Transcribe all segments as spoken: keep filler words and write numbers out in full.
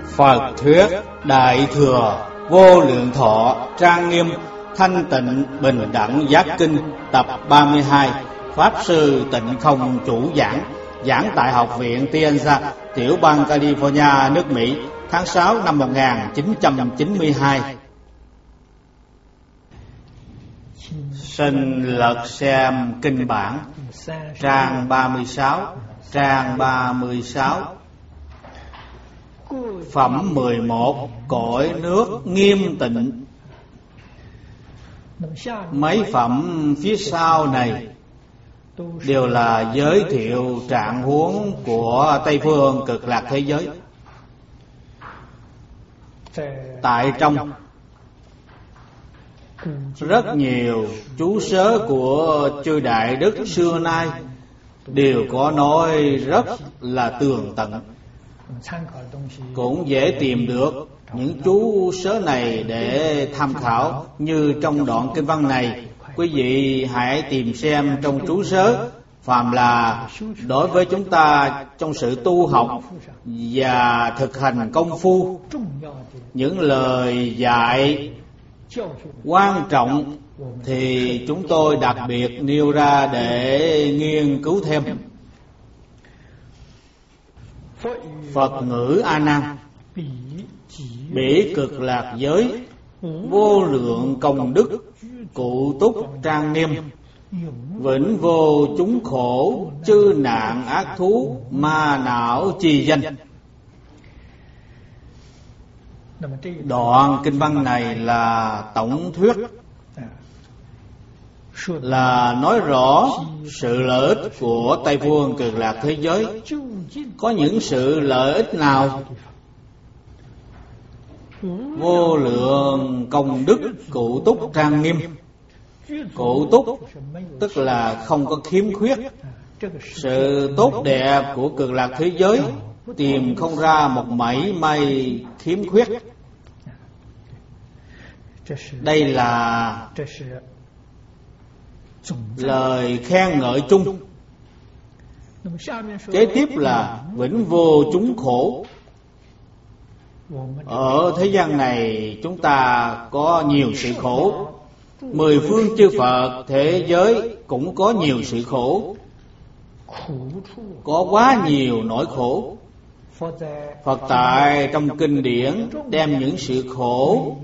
Phật thuyết Đại Thừa Vô Lượng Thọ Trang Nghiêm Thanh Tịnh Bình Đẳng Giác Kinh tập ba mươi hai. Pháp sư Tịnh Không chủ giảng, giảng tại Học viện Tianza, tiểu bang California, nước Mỹ, tháng sáu năm một nghìn chín trăm chín mươi hai. Xin lật xem kinh bản, trang ba mươi sáu, trang ba mươi sáu. Phẩm mười một, cõi nước nghiêm tịnh. Mấy phẩm phía sau này đều là giới thiệu trạng huống của Tây phương cực lạc thế giới. Tại trong rất nhiều chú sớ của chư đại đức xưa nay đều có nói rất là tường tận, cũng dễ tìm được những chú sớ này để tham khảo. Như trong đoạn kinh văn này, quý vị hãy tìm xem trong chú sớ. Phàm là đối với chúng ta trong sự tu học và thực hành công phu, những lời dạy quan trọng thì chúng tôi đặc biệt nêu ra để nghiên cứu thêm. Phật ngữ A Nan: bỉ cực lạc giới, vô lượng công đức, cụ túc trang nghiêm, vĩnh vô chúng khổ, chư nạn ác thú, ma não trì danh. Đoạn kinh văn này là tổng thuyết, là nói rõ sự lợi ích của Tây phương cực lạc thế giới. Có những sự lợi ích nào? Vô lượng công đức, cụ túc trang nghiêm. Cụ túc tức là không có khiếm khuyết. Sự tốt đẹp của cực lạc thế giới tìm không ra một mảy may khiếm khuyết. Đây là lời khen ngợi chung. Kế tiếp là vĩnh vô chúng khổ. Ở thế gian này chúng ta có nhiều sự khổ. Mười phương chư Phật thế giới cũng có nhiều sự khổ, có quá nhiều nỗi khổ. Phật tại trong kinh điển đem những sự khổ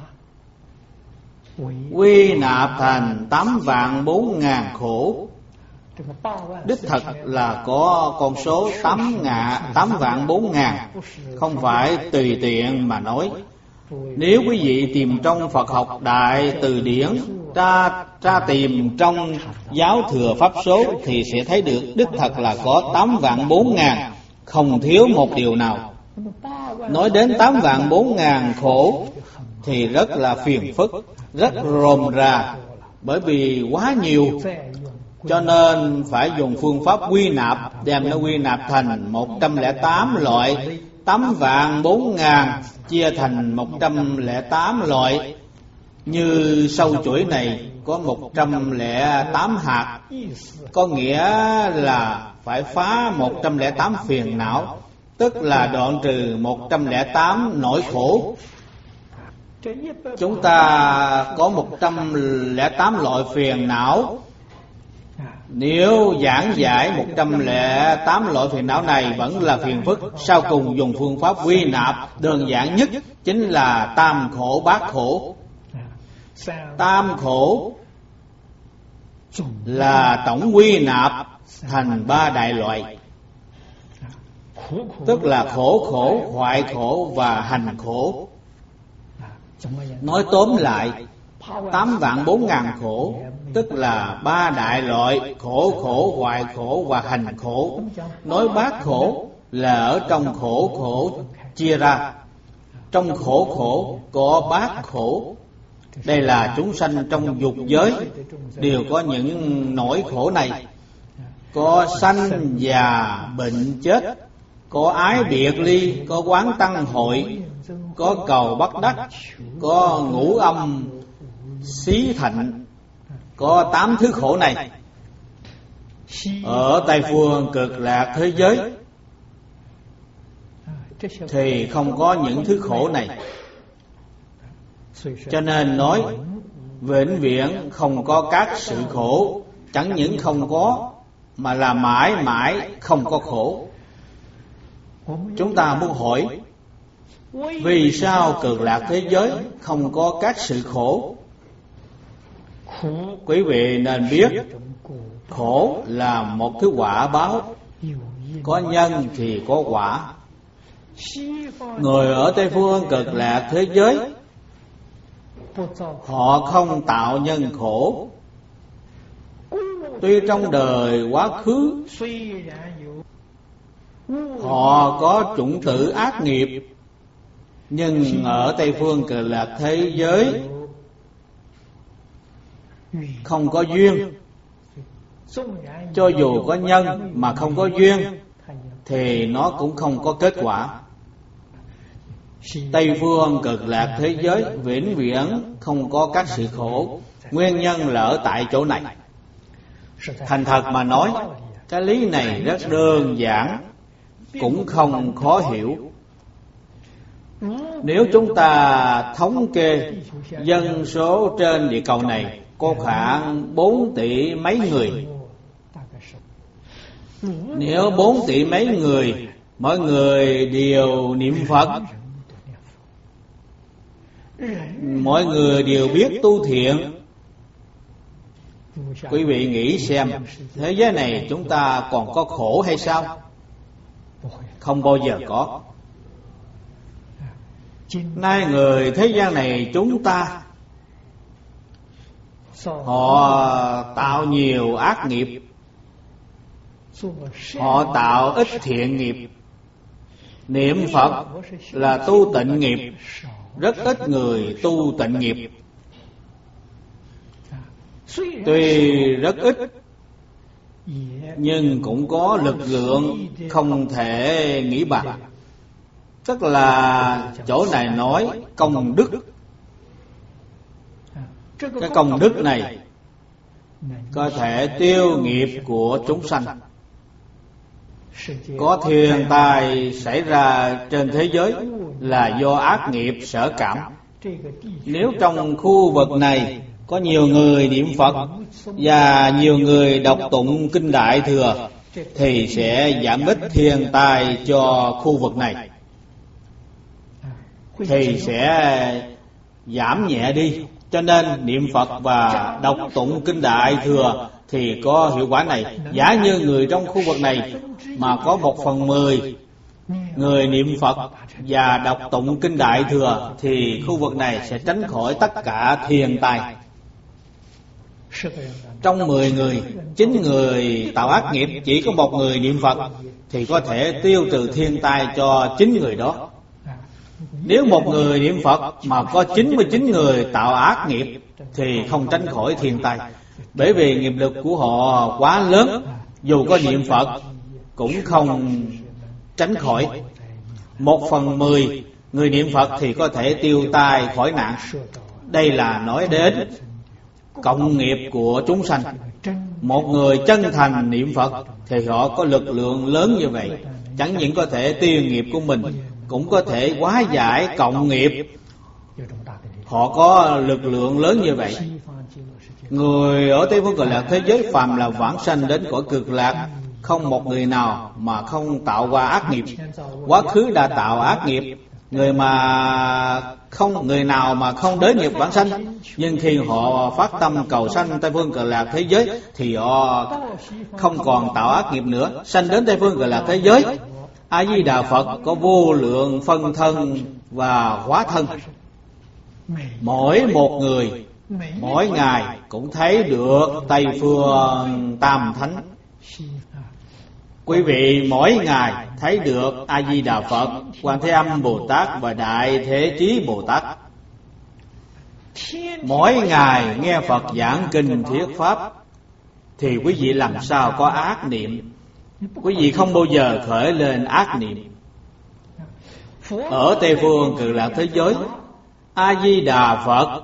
quy nạp thành tám vạn bốn ngàn khổ. Đích thật là có con số tám ngàn, tám vạn bốn ngàn, không phải tùy tiện mà nói. Nếu quý vị tìm trong Phật học đại từ điển, tra, tra tìm trong giáo thừa pháp số thì sẽ thấy được đích thật là có tám vạn bốn ngàn, không thiếu một điều nào. Nói đến tám vạn bốn ngàn khổ thì rất là phiền phức, rất rườm rà, bởi vì quá nhiều, cho nên phải dùng phương pháp quy nạp, đem nó quy nạp thành một trăm lẻ tám loại. Tám vạn bốn ngàn chia thành một trăm lẻ tám loại. Như sâu chuỗi này có một trăm lẻ tám hạt, có nghĩa là phải phá một trăm lẻ tám phiền não, tức là đoạn trừ một trăm lẻ tám nỗi khổ. Chúng ta có một trăm lẻ tám loại phiền não. Nếu giảng giải một trăm lẻ tám loại phiền não này vẫn là phiền phức, sau cùng dùng phương pháp quy nạp đơn giản nhất chính là tam khổ bát khổ. Tam khổ là tổng quy nạp thành ba đại loại, tức là khổ khổ, hoại khổ và hành khổ. Nói tóm lại, tám vạn bốn ngàn khổ tức là ba đại loại: khổ khổ, hoại khổ và hành khổ. Nói bát khổ là ở trong khổ khổ chia ra, trong khổ khổ có bát khổ. Đây là chúng sanh trong dục giới đều có những nỗi khổ này. Có sanh già bệnh chết, có ái biệt ly, có oán tăng hội, có cầu bất đắc, có ngũ âm xí thạnh, có tám thứ khổ này. Ở Tây phương cực lạc thế giới thì không có những thứ khổ này. Cho nên nói vĩnh viễn không có các sự khổ. Chẳng những không có mà là mãi mãi không có khổ. Chúng ta muốn hỏi, vì sao Cực Lạc thế giới không có các sự khổ? Quý vị nên biết, khổ là một thứ quả báo. Có nhân thì có quả. Người ở Tây Phương Cực Lạc thế giới, họ không tạo nhân khổ. Tuy trong đời quá khứ họ có chủng tử ác nghiệp, nhưng ở Tây Phương Cực Lạc thế giới không có duyên. Cho dù có nhân mà không có duyên thì nó cũng không có kết quả. Tây Phương Cực Lạc thế giới vĩnh viễn không có các sự khổ. Nguyên nhân là ở tại chỗ này. Thành thật mà nói, cái lý này rất đơn giản, cũng không khó hiểu. Nếu chúng ta thống kê dân số trên địa cầu này có khoảng bốn tỷ mấy người. Nếu bốn tỷ mấy người, mọi người đều niệm Phật, mọi người đều biết tu thiện, quý vị nghĩ xem, thế giới này chúng ta còn có khổ hay sao? Không bao giờ có. Nay người thế gian này chúng ta, họ tạo nhiều ác nghiệp, họ tạo ít thiện nghiệp. Niệm Phật là tu tịnh nghiệp, rất ít người tu tịnh nghiệp. Tuy rất ít nhưng cũng có lực lượng không thể nghĩ bằng. Tức là chỗ này nói công đức. Cái công đức này có thể tiêu nghiệp của chúng sanh. Có thiên tai xảy ra trên thế giới là do ác nghiệp sở cảm. Nếu trong khu vực này có nhiều người niệm Phật và nhiều người đọc tụng kinh Đại Thừa thì sẽ giảm ít thiên tai cho khu vực này, thì sẽ giảm nhẹ đi. Cho nên niệm Phật và đọc tụng kinh Đại Thừa thì có hiệu quả này. Giả như người trong khu vực này mà có một phần mười người niệm Phật và đọc tụng kinh Đại Thừa thì khu vực này sẽ tránh khỏi tất cả thiên tai. Trong mười người, chín người tạo ác nghiệp, chỉ có một người niệm Phật thì có thể tiêu trừ thiên tai cho chín người đó. Nếu một người niệm Phật mà có chín mươi chín người tạo ác nghiệp thì không tránh khỏi thiên tai. Bởi vì nghiệp lực của họ quá lớn, dù có niệm Phật cũng không tránh khỏi. Một phần mười người niệm Phật thì có thể tiêu tai khỏi nạn. Đây là nói đến cộng nghiệp của chúng sanh. Một người chân thành niệm Phật thì họ có lực lượng lớn như vậy. Chẳng những có thể tiêu nghiệp của mình, cũng có thể hóa giải cộng nghiệp. Họ có lực lượng lớn như vậy. Người ở Tây Phương Cực Lạc thế giới phàm là vãng sanh đến cõi Cực Lạc, không một người nào mà không tạo qua ác nghiệp. Quá khứ đã tạo ác nghiệp. Người mà không người nào mà không đới nghiệp vãng sanh, nhưng khi họ phát tâm cầu sanh Tây Phương Cực Lạc thế giới thì họ không còn tạo ác nghiệp nữa, sanh đến Tây Phương Cực Lạc thế giới. A Di Đà Phật có vô lượng phân thân và hóa thân. Mỗi một người mỗi ngày cũng thấy được Tây Phương Tam Thánh. Quý vị mỗi ngày thấy được A Di Đà Phật, Quan Thế Âm Bồ Tát và Đại Thế Chí Bồ Tát. Mỗi ngày nghe Phật giảng kinh thuyết pháp thì quý vị làm sao có ác niệm. Quý vị không bao giờ khởi lên ác niệm. Ở Tây Phương Cực Lạc thế giới, A Di Đà Phật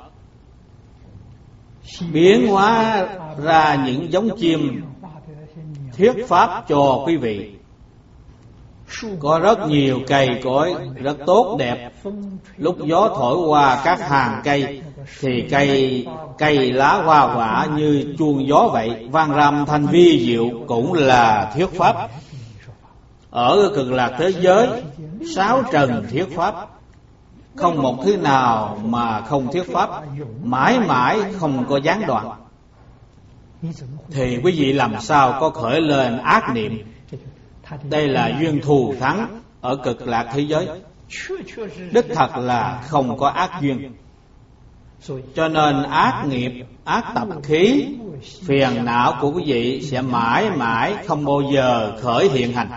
biến hóa ra những giống chim thuyết pháp cho quý vị. Có rất nhiều cây cối rất tốt đẹp. Lúc gió thổi qua các hàng cây thì cây cây lá hoa quả như chuông gió vậy, vang râm thanh vi diệu, cũng là thuyết pháp. Ở Cực Lạc thế giới, sáu trần thuyết pháp, không một thứ nào mà không thuyết pháp, mãi mãi không có gián đoạn. Thì quý vị làm sao có khởi lên ác niệm? Đây là duyên thù thắng ở Cực Lạc thế giới. Đích thật là không có ác duyên. Cho nên ác nghiệp, ác tập khí, phiền não của quý vị sẽ mãi mãi không bao giờ khởi hiện hành.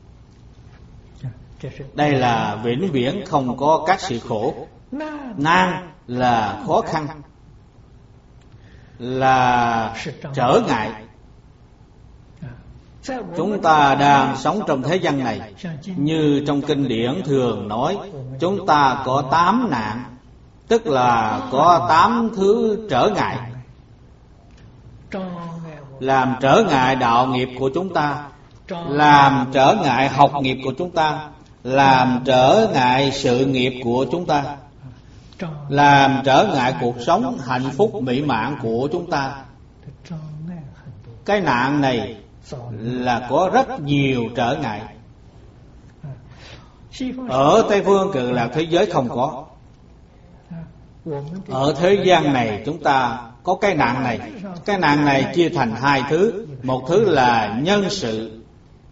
Đây là vĩnh viễn không có các sự khổ. Nan là khó khăn, là trở ngại. Chúng ta đang sống trong thế gian này, như trong kinh điển thường nói, chúng ta có tám nạn, tức là có tám thứ trở ngại, làm trở ngại đạo nghiệp của chúng ta, làm trở ngại học nghiệp của chúng ta, làm trở ngại sự nghiệp của chúng ta, làm trở ngại cuộc sống hạnh phúc mỹ mãn của chúng ta. Cái nạn này là có rất nhiều trở ngại. Ở Tây Phương Cực Lạc thế giới không có. Ở thế gian này chúng ta có cái nạn này. Cái nạn này chia thành hai thứ. Một thứ là nhân sự.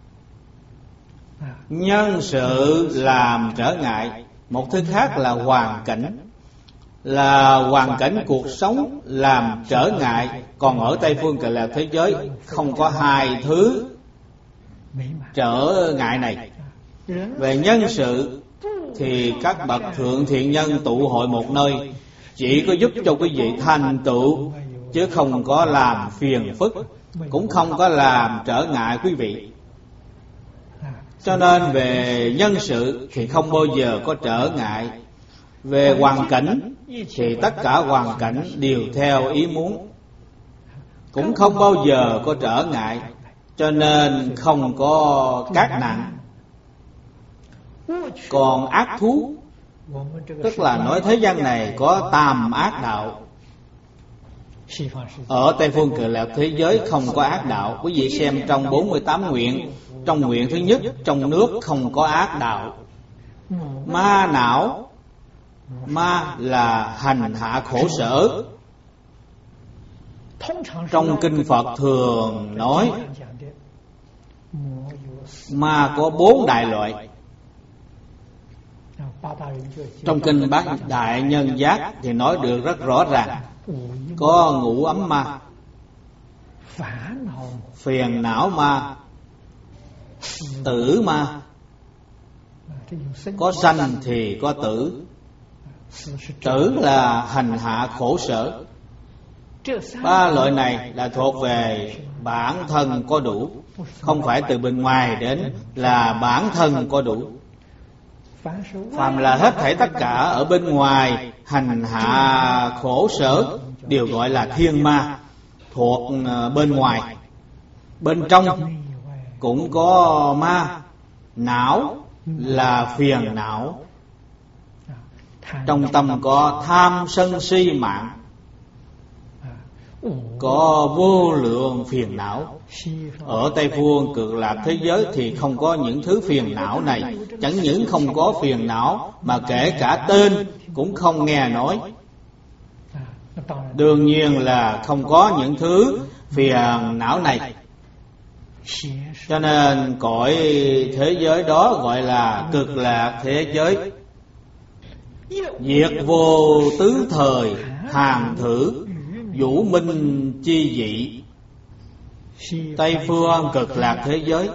Nhân sự làm trở ngại. Một thứ khác là hoàn cảnh. Là hoàn cảnh cuộc sống làm trở ngại. Còn ở Tây Phương Cực Lạc thế giới không có hai thứ trở ngại này. Về nhân sự thì các bậc thượng thiện nhân tụ hội một nơi, chỉ có giúp cho quý vị thành tựu, chứ không có làm phiền phức, cũng không có làm trở ngại quý vị. Cho nên về nhân sự thì không bao giờ có trở ngại. Về hoàn cảnh thì tất cả hoàn cảnh đều theo ý muốn, cũng không bao giờ có trở ngại. Cho nên không có các nạn. Còn ác thú, tức là nói thế gian này có tam ác đạo. Ở Tây Phương Cực Lạc thế giới không có ác đạo. Quý vị xem trong bốn mươi tám nguyện, trong nguyện thứ nhất, trong nước không có ác đạo. Ma não, ma là hành hạ khổ sở. Trong kinh Phật thường nói ma có bốn đại loại. Trong kinh Bát Đại Nhân Giác thì nói được rất rõ ràng. Có ngũ ấm ma, phiền não ma, tử ma. Có sanh thì có tử. Tử là hành hạ khổ sở. Ba loại này là thuộc về bản thân có đủ, không phải từ bên ngoài đến, là bản thân có đủ. Phàm là hết thảy tất cả ở bên ngoài hành hạ khổ sở đều gọi là thiên ma, thuộc bên ngoài. Bên trong cũng có ma. Não là phiền não. Trong tâm có tham sân si mạng, có vô lượng phiền não. Ở Tây Phương Cực Lạc thế giới thì không có những thứ phiền não này. Chẳng những không có phiền não, mà kể cả tên cũng không nghe nói. Đương nhiên là không có những thứ phiền não này. Cho nên cõi thế giới đó gọi là Cực Lạc thế giới. Diệt vô tứ thời, hàn thử vũ minh chi dị. Tây Phương Cực Lạc thế giới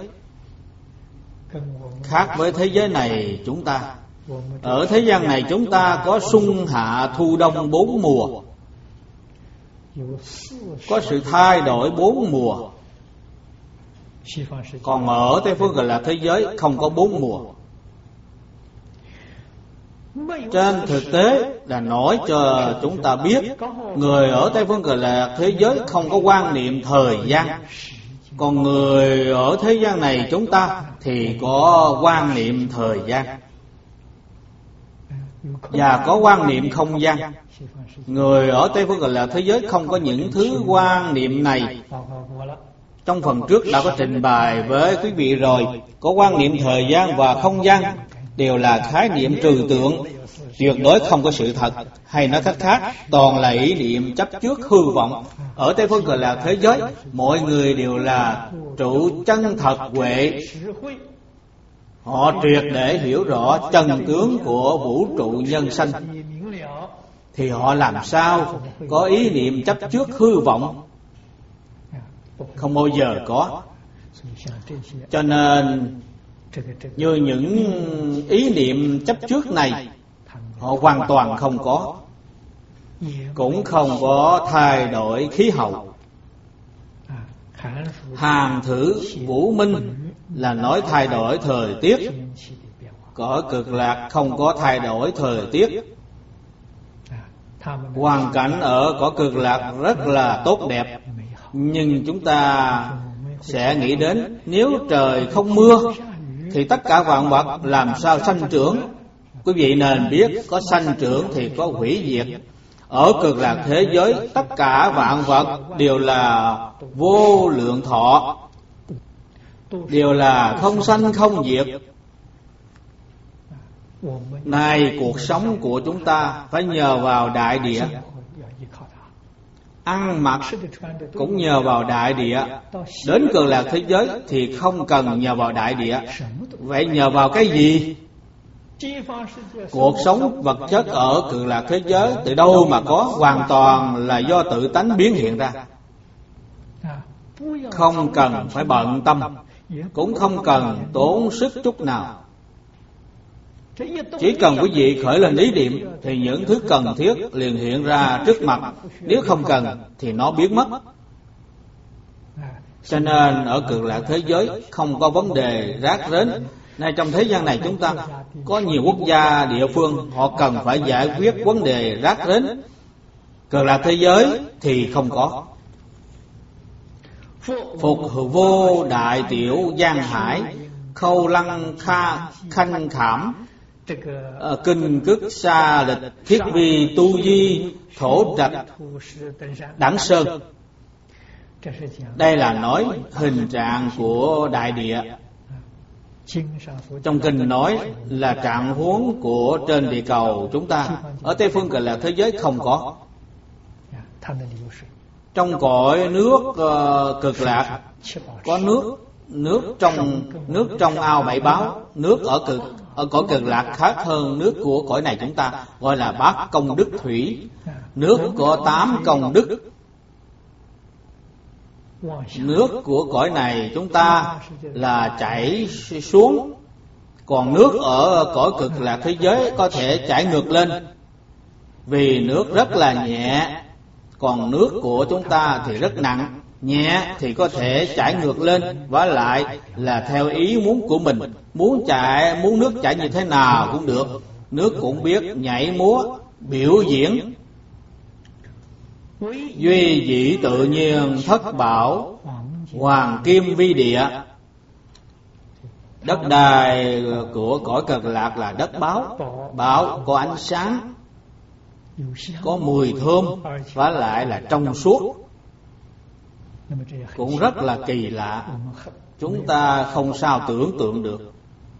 khác với thế giới này chúng ta. Ở thế gian này chúng ta có xuân hạ thu đông bốn mùa, có sự thay đổi bốn mùa. Còn ở Tây Phương Cực Lạc thế giới không có bốn mùa. Trên thực tế là nói cho chúng ta biết, người ở Tây Phương Cực Lạc thế giới không có quan niệm thời gian. Còn người ở thế gian này chúng ta thì có quan niệm thời gian và có quan niệm không gian. Người ở Tây phương Cực Lạc thế giới không có những thứ quan niệm này. Trong phần trước đã có trình bày với quý vị rồi. Có quan niệm thời gian và không gian đều là khái niệm trừu tượng, tuyệt đối không có sự thật. Hay nói cách khác, toàn là ý niệm chấp trước hư vọng. Ở Tây phương Cực Lạc thế giới, mọi người đều là trụ chân thật huệ. Họ triệt để hiểu rõ chân tướng của vũ trụ nhân sanh, thì họ làm sao có ý niệm chấp trước hư vọng? Không bao giờ có. Cho nên như những ý niệm chấp trước này, họ hoàn toàn không có. Cũng không có thay đổi khí hậu. Hàn thử Vũ Minh là nói thay đổi thời tiết. Cõi Cực Lạc không có thay đổi thời tiết. Hoàn cảnh ở cõi Cực Lạc rất là tốt đẹp. Nhưng chúng ta sẽ nghĩ đến, nếu trời không mưa thì tất cả vạn vật làm sao sanh trưởng? Quý vị nên biết, có sanh trưởng thì có hủy diệt. Ở Cực Lạc thế giới, tất cả vạn vật đều là vô lượng thọ, đều là không sanh không diệt. Này, cuộc sống của chúng ta phải nhờ vào đại địa, ăn mặc cũng nhờ vào đại địa. Đến Cực Lạc thế giới thì không cần nhờ vào đại địa. Vậy nhờ vào cái gì? Cuộc sống vật chất ở Cực Lạc thế giới từ đâu mà có? Hoàn toàn là do tự tánh biến hiện ra. Không cần phải bận tâm, cũng không cần tốn sức chút nào. Chỉ cần quý vị khởi lên ý niệm thì những thứ cần thiết liền hiện ra trước mặt. Nếu không cần thì nó biến mất. Cho nên ở Cực Lạc thế giới không có vấn đề rác rến. Nay trong thế gian này chúng ta có nhiều quốc gia địa phương họ cần phải giải quyết vấn đề rác rến. Cực Lạc thế giới thì không có. Phục vô đại tiểu giang hải, khâu lăng kha khanh khảm, kinh cức xa lịch, thiết vi tu di, thổ trạch đẳng sơn. Đây là nói hình trạng của đại địa. Trong kinh nói là trạng huống của trên địa cầu chúng ta. Ở Tây phương Cực Lạc thế giới không có. Trong cõi nước uh, Cực Lạc có nước, nước trong nước trong ao bảy báo. Nước ở cực ở cõi Cực Lạc khác hơn nước của cõi này chúng ta, gọi là bát công đức thủy. Nước có tám công đức. Nước của cõi này chúng ta là chảy xuống, còn nước ở cõi Cực Lạc thế giới có thể chảy ngược lên, vì nước rất là nhẹ. Còn nước của chúng ta thì rất nặng. Nhẹ thì có thể chảy ngược lên, và lại là theo ý muốn của mình. Muốn chạy, muốn nước chảy như thế nào cũng được. Nước cũng biết nhảy múa, biểu diễn. Duy dĩ tự nhiên thất bảo, hoàng kim vi địa. Đất đai của cõi Cực Lạc là đất báo. Báo có ánh sáng, có mùi thơm, và lại là trong suốt. Cũng rất là kỳ lạ, chúng ta không sao tưởng tượng được.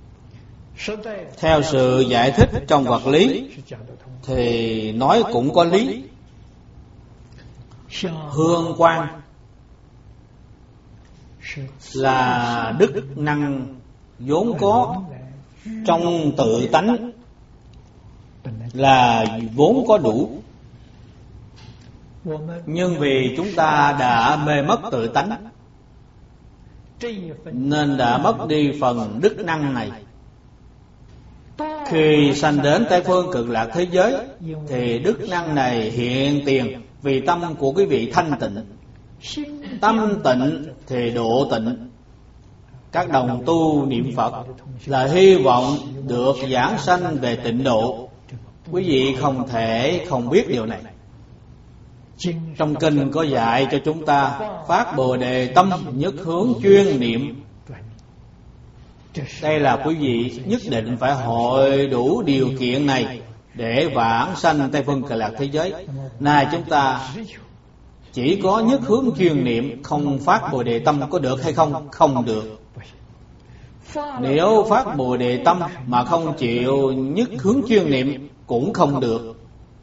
Theo sự giải thích trong vật lý thì nói cũng có lý. Hương quang là đức năng vốn có trong tự tánh, là vốn có đủ. Nhưng vì chúng ta đã mê mất tự tánh, nên đã mất đi phần đức năng này. Khi sanh đến Tây phương Cực Lạc thế giới thì đức năng này hiện tiền, vì tâm của quý vị thanh tịnh. Tâm tịnh thì độ tịnh. Các đồng tu niệm Phật là hy vọng được giảng sanh về tịnh độ. Quý vị không thể không biết điều này. Trong kinh có dạy cho chúng ta phát Bồ Đề tâm, nhất hướng chuyên niệm. Đây là quý vị nhất định phải hội đủ điều kiện này để vãng sanh Tây Phương Cực Lạc thế giới. Này chúng ta chỉ có nhất hướng chuyên niệm, không phát Bồ Đề tâm có được hay không? Không được. Nếu phát Bồ Đề tâm mà không chịu nhất hướng chuyên niệm cũng không được.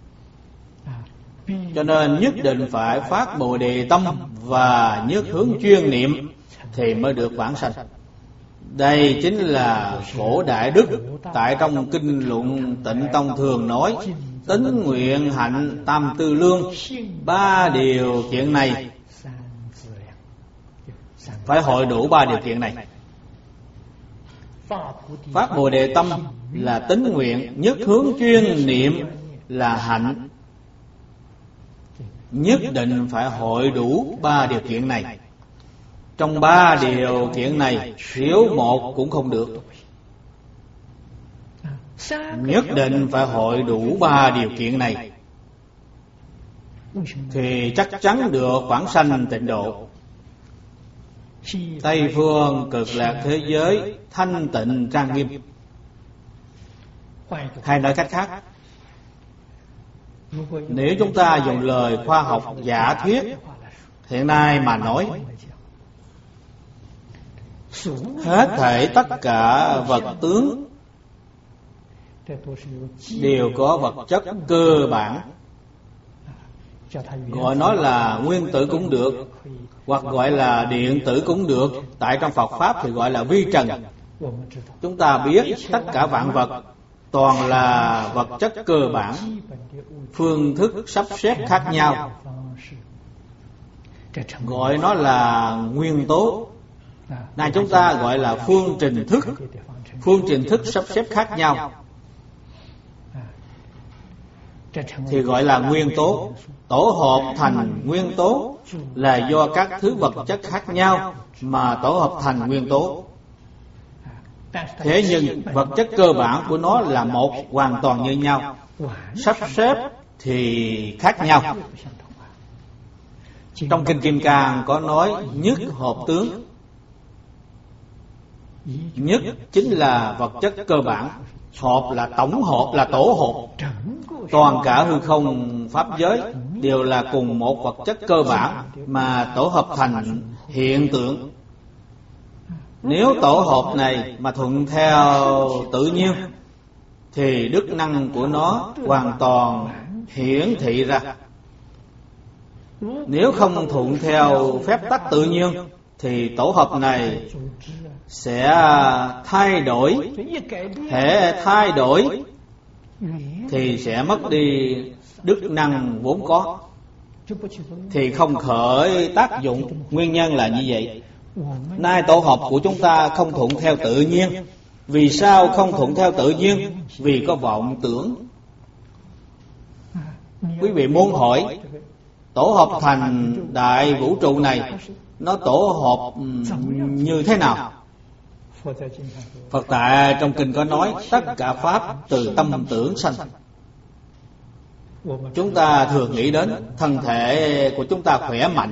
Cho nên nhất định phải phát Bồ Đề tâm và nhất hướng chuyên niệm thì mới được vãng sanh. Đây chính là Phổ Đại Đức tại trong kinh luận Tịnh Tông thường nói: tín nguyện hạnh tam tư lương. Ba điều kiện này phải hội đủ ba điều kiện này. Phát Bồ Đề tâm là tín nguyện, nhất hướng chuyên niệm là hạnh. Nhất định phải hội đủ ba điều kiện này. Trong ba điều kiện này thiếu một cũng không được. Nhất định phải hội đủ ba điều kiện này thì chắc chắn được vãng sanh tịnh độ. Tây Phương Cực Lạc thế giới thanh tịnh trang nghiêm. Hay nói cách khác, nếu chúng ta dùng lời khoa học giả thuyết hiện nay mà nói, hết thảy tất cả vật tướng đều có vật chất cơ bản, gọi nó là nguyên tử cũng được, hoặc gọi là điện tử cũng được. Tại trong Phật Pháp thì gọi là vi trần. Chúng ta biết tất cả vạn vật toàn là vật chất cơ bản, phương thức sắp xếp khác nhau, gọi nó là nguyên tố. Này chúng ta gọi là phương trình thức. Phương trình thức sắp xếp khác nhau thì gọi là nguyên tố. Tổ hợp thành nguyên tố là do các thứ vật chất khác nhau mà tổ hợp thành nguyên tố. Thế nhưng vật chất cơ bản của nó là một, hoàn toàn như nhau. Sắp xếp thì khác nhau. Trong Kinh Kim Cang có nói nhất hợp tướng. Nhất chính là vật chất cơ bản, hợp là tổng hợp, là tổ hợp. Toàn cả hư không pháp giới đều là cùng một vật chất cơ bản mà tổ hợp thành hiện tượng. Nếu tổ hợp này mà thuận theo tự nhiên thì đức năng của nó hoàn toàn hiển thị ra. Nếu không thuận theo phép tắc tự nhiên thì tổ hợp này sẽ thay đổi. Thể thay đổi thì sẽ mất đi đức năng vốn có, thì không khởi tác dụng. Nguyên nhân là như vậy. Nay tổ hợp của chúng ta không thuận theo tự nhiên. Vì sao không thuận theo tự nhiên? Vì có vọng tưởng. Quý vị muốn hỏi tổ hợp thành đại vũ trụ này nó tổ hợp như thế nào? Phật tại trong kinh có nói tất cả pháp từ tâm tưởng sanh. Chúng ta thường nghĩ đến thân thể của chúng ta khỏe mạnh,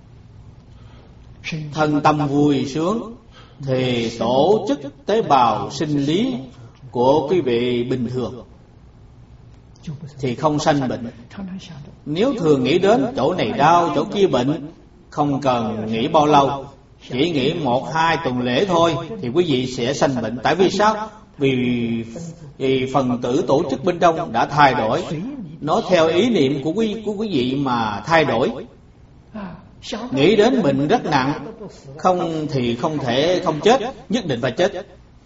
thân tâm vui sướng thì tổ chức tế bào sinh lý của quý vị bình thường thì không sanh bệnh. Nếu thường nghĩ đến chỗ này đau, chỗ kia bệnh, không cần nghĩ bao lâu, chỉ nghĩ một hai tuần lễ thôi thì quý vị sẽ sanh bệnh. Tại vì sao? Vì, vì phần tử tổ chức bên trong đã thay đổi, nó theo ý niệm của quý, của quý vị mà thay đổi. Nghĩ đến bệnh rất nặng, không thì không thể không chết, nhất định phải chết.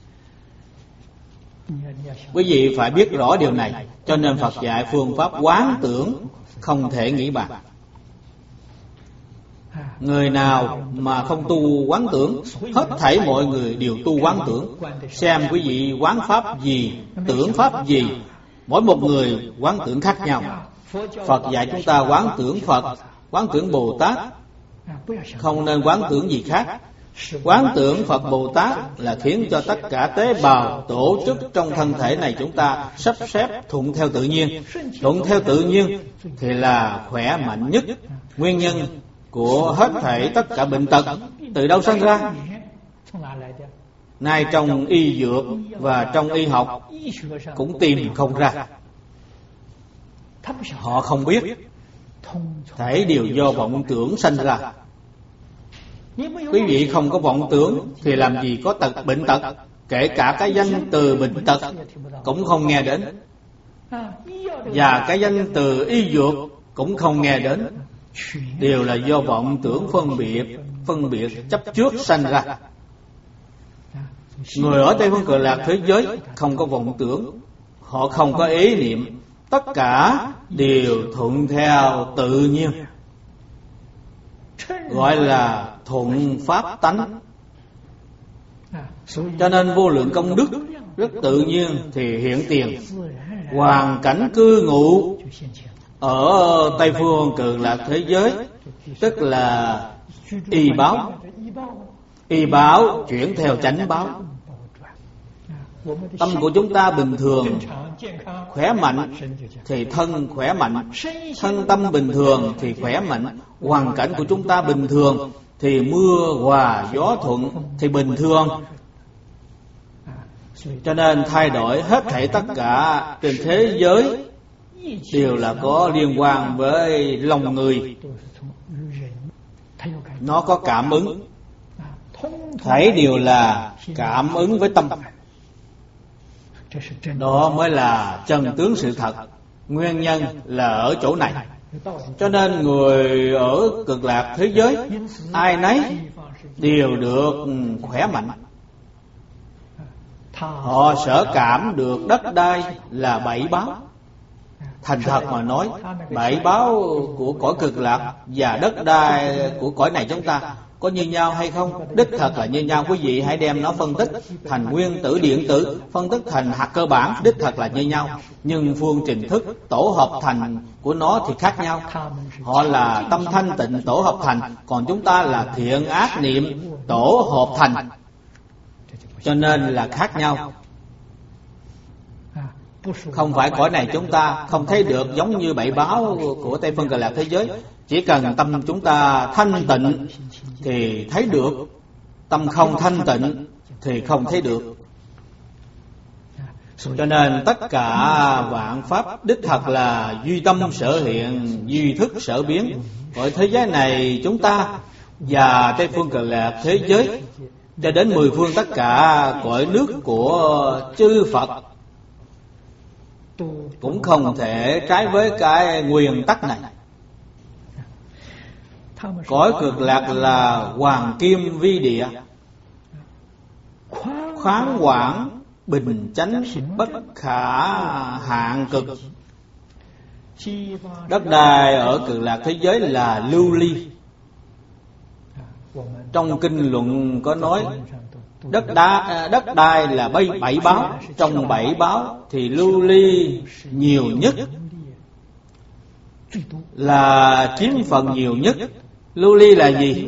Quý vị phải biết rõ điều này. Cho nên Phật dạy phương pháp quán tưởng, không thể nghĩ bàn. Người nào mà không tu quán tưởng, hết thảy mọi người đều tu quán tưởng. Xem quý vị quán pháp gì, tưởng pháp gì, mỗi một người quán tưởng khác nhau. Phật dạy chúng ta quán tưởng Phật, quán tưởng Bồ Tát, không nên quán tưởng gì khác. Quán tưởng Phật Bồ Tát là khiến cho tất cả tế bào, tổ chức trong thân thể này chúng ta sắp xếp thuận theo tự nhiên. Thuận theo tự nhiên thì là khỏe mạnh nhất. Nguyên nhân của hết thảy tất cả bệnh tật từ đâu sinh ra? Nay trong y dược và trong y học cũng tìm không ra. Họ không biết. Thảy đều do vọng tưởng sanh ra. Quý vị không có vọng tưởng thì làm gì có tật bệnh tật. Kể cả cái danh từ bệnh tật cũng không nghe đến, và cái danh từ y dược cũng không nghe đến. Đều là do vọng tưởng phân biệt, phân biệt chấp trước sanh ra. Người ở Tây Phương Cực Lạc thế giới không có vọng tưởng, họ không có ý niệm, tất cả đều thuận theo tự nhiên, gọi là thuận pháp tánh. Cho nên vô lượng công đức rất tự nhiên thì hiện tiền. Hoàn cảnh cư ngụ ở Tây Phương Cực Lạc thế giới tức là y báo. Y báo chuyển theo chánh báo. Tâm của chúng ta bình thường, khỏe mạnh thì thân khỏe mạnh. Thân tâm bình thường thì khỏe mạnh. Hoàn cảnh của chúng ta bình thường thì mưa hòa gió thuận thì bình thường. Cho nên thay đổi hết thảy tất cả trên thế giới đều là có liên quan với lòng người. Nó có cảm ứng. Thảy đều là cảm ứng với tâm. Đó mới là chân tướng sự thật. Nguyên nhân là ở chỗ này. Cho nên người ở Cực Lạc thế giới ai nấy đều được khỏe mạnh. Họ sở cảm được đất đai là bảy báo. Thành thật mà nói, bảy báo của cõi Cực Lạc và đất đai của cõi này chúng ta có như nhau hay không? Đích thật là như nhau. Quý vị hãy đem nó phân tích thành nguyên tử điện tử, phân tích thành hạt cơ bản, đích thật là như nhau. Nhưng phương trình thức tổ hợp thành của nó thì khác nhau. Họ là tâm thanh tịnh tổ hợp thành, còn chúng ta là thiện ác niệm tổ hợp thành. Cho nên là khác nhau. Không phải cõi này chúng ta không thấy được giống như bảy báo của Tây Phương Cực Lạc thế giới. Chỉ cần tâm chúng ta thanh tịnh thì thấy được. Tâm không thanh tịnh thì không thấy được. Cho nên tất cả vạn pháp đích thật là duy tâm sở hiện, duy thức sở biến. Cõi thế giới này chúng ta và Tây Phương Cực Lạc thế giới cho đến mười phương tất cả cõi nước của chư Phật cũng không thể trái với cái nguyên tắc này. Cõi Cực Lạc là hoàng kim vi địa, khoáng quảng bình chánh bất khả hạn cực. Đất đai ở Cực Lạc thế giới là lưu ly. Trong kinh luận có nói đất đai, đất đai là bảy, bảy báo. Trong bảy báo thì lưu ly nhiều nhất, là chiếm phần nhiều nhất. Lưu ly là gì?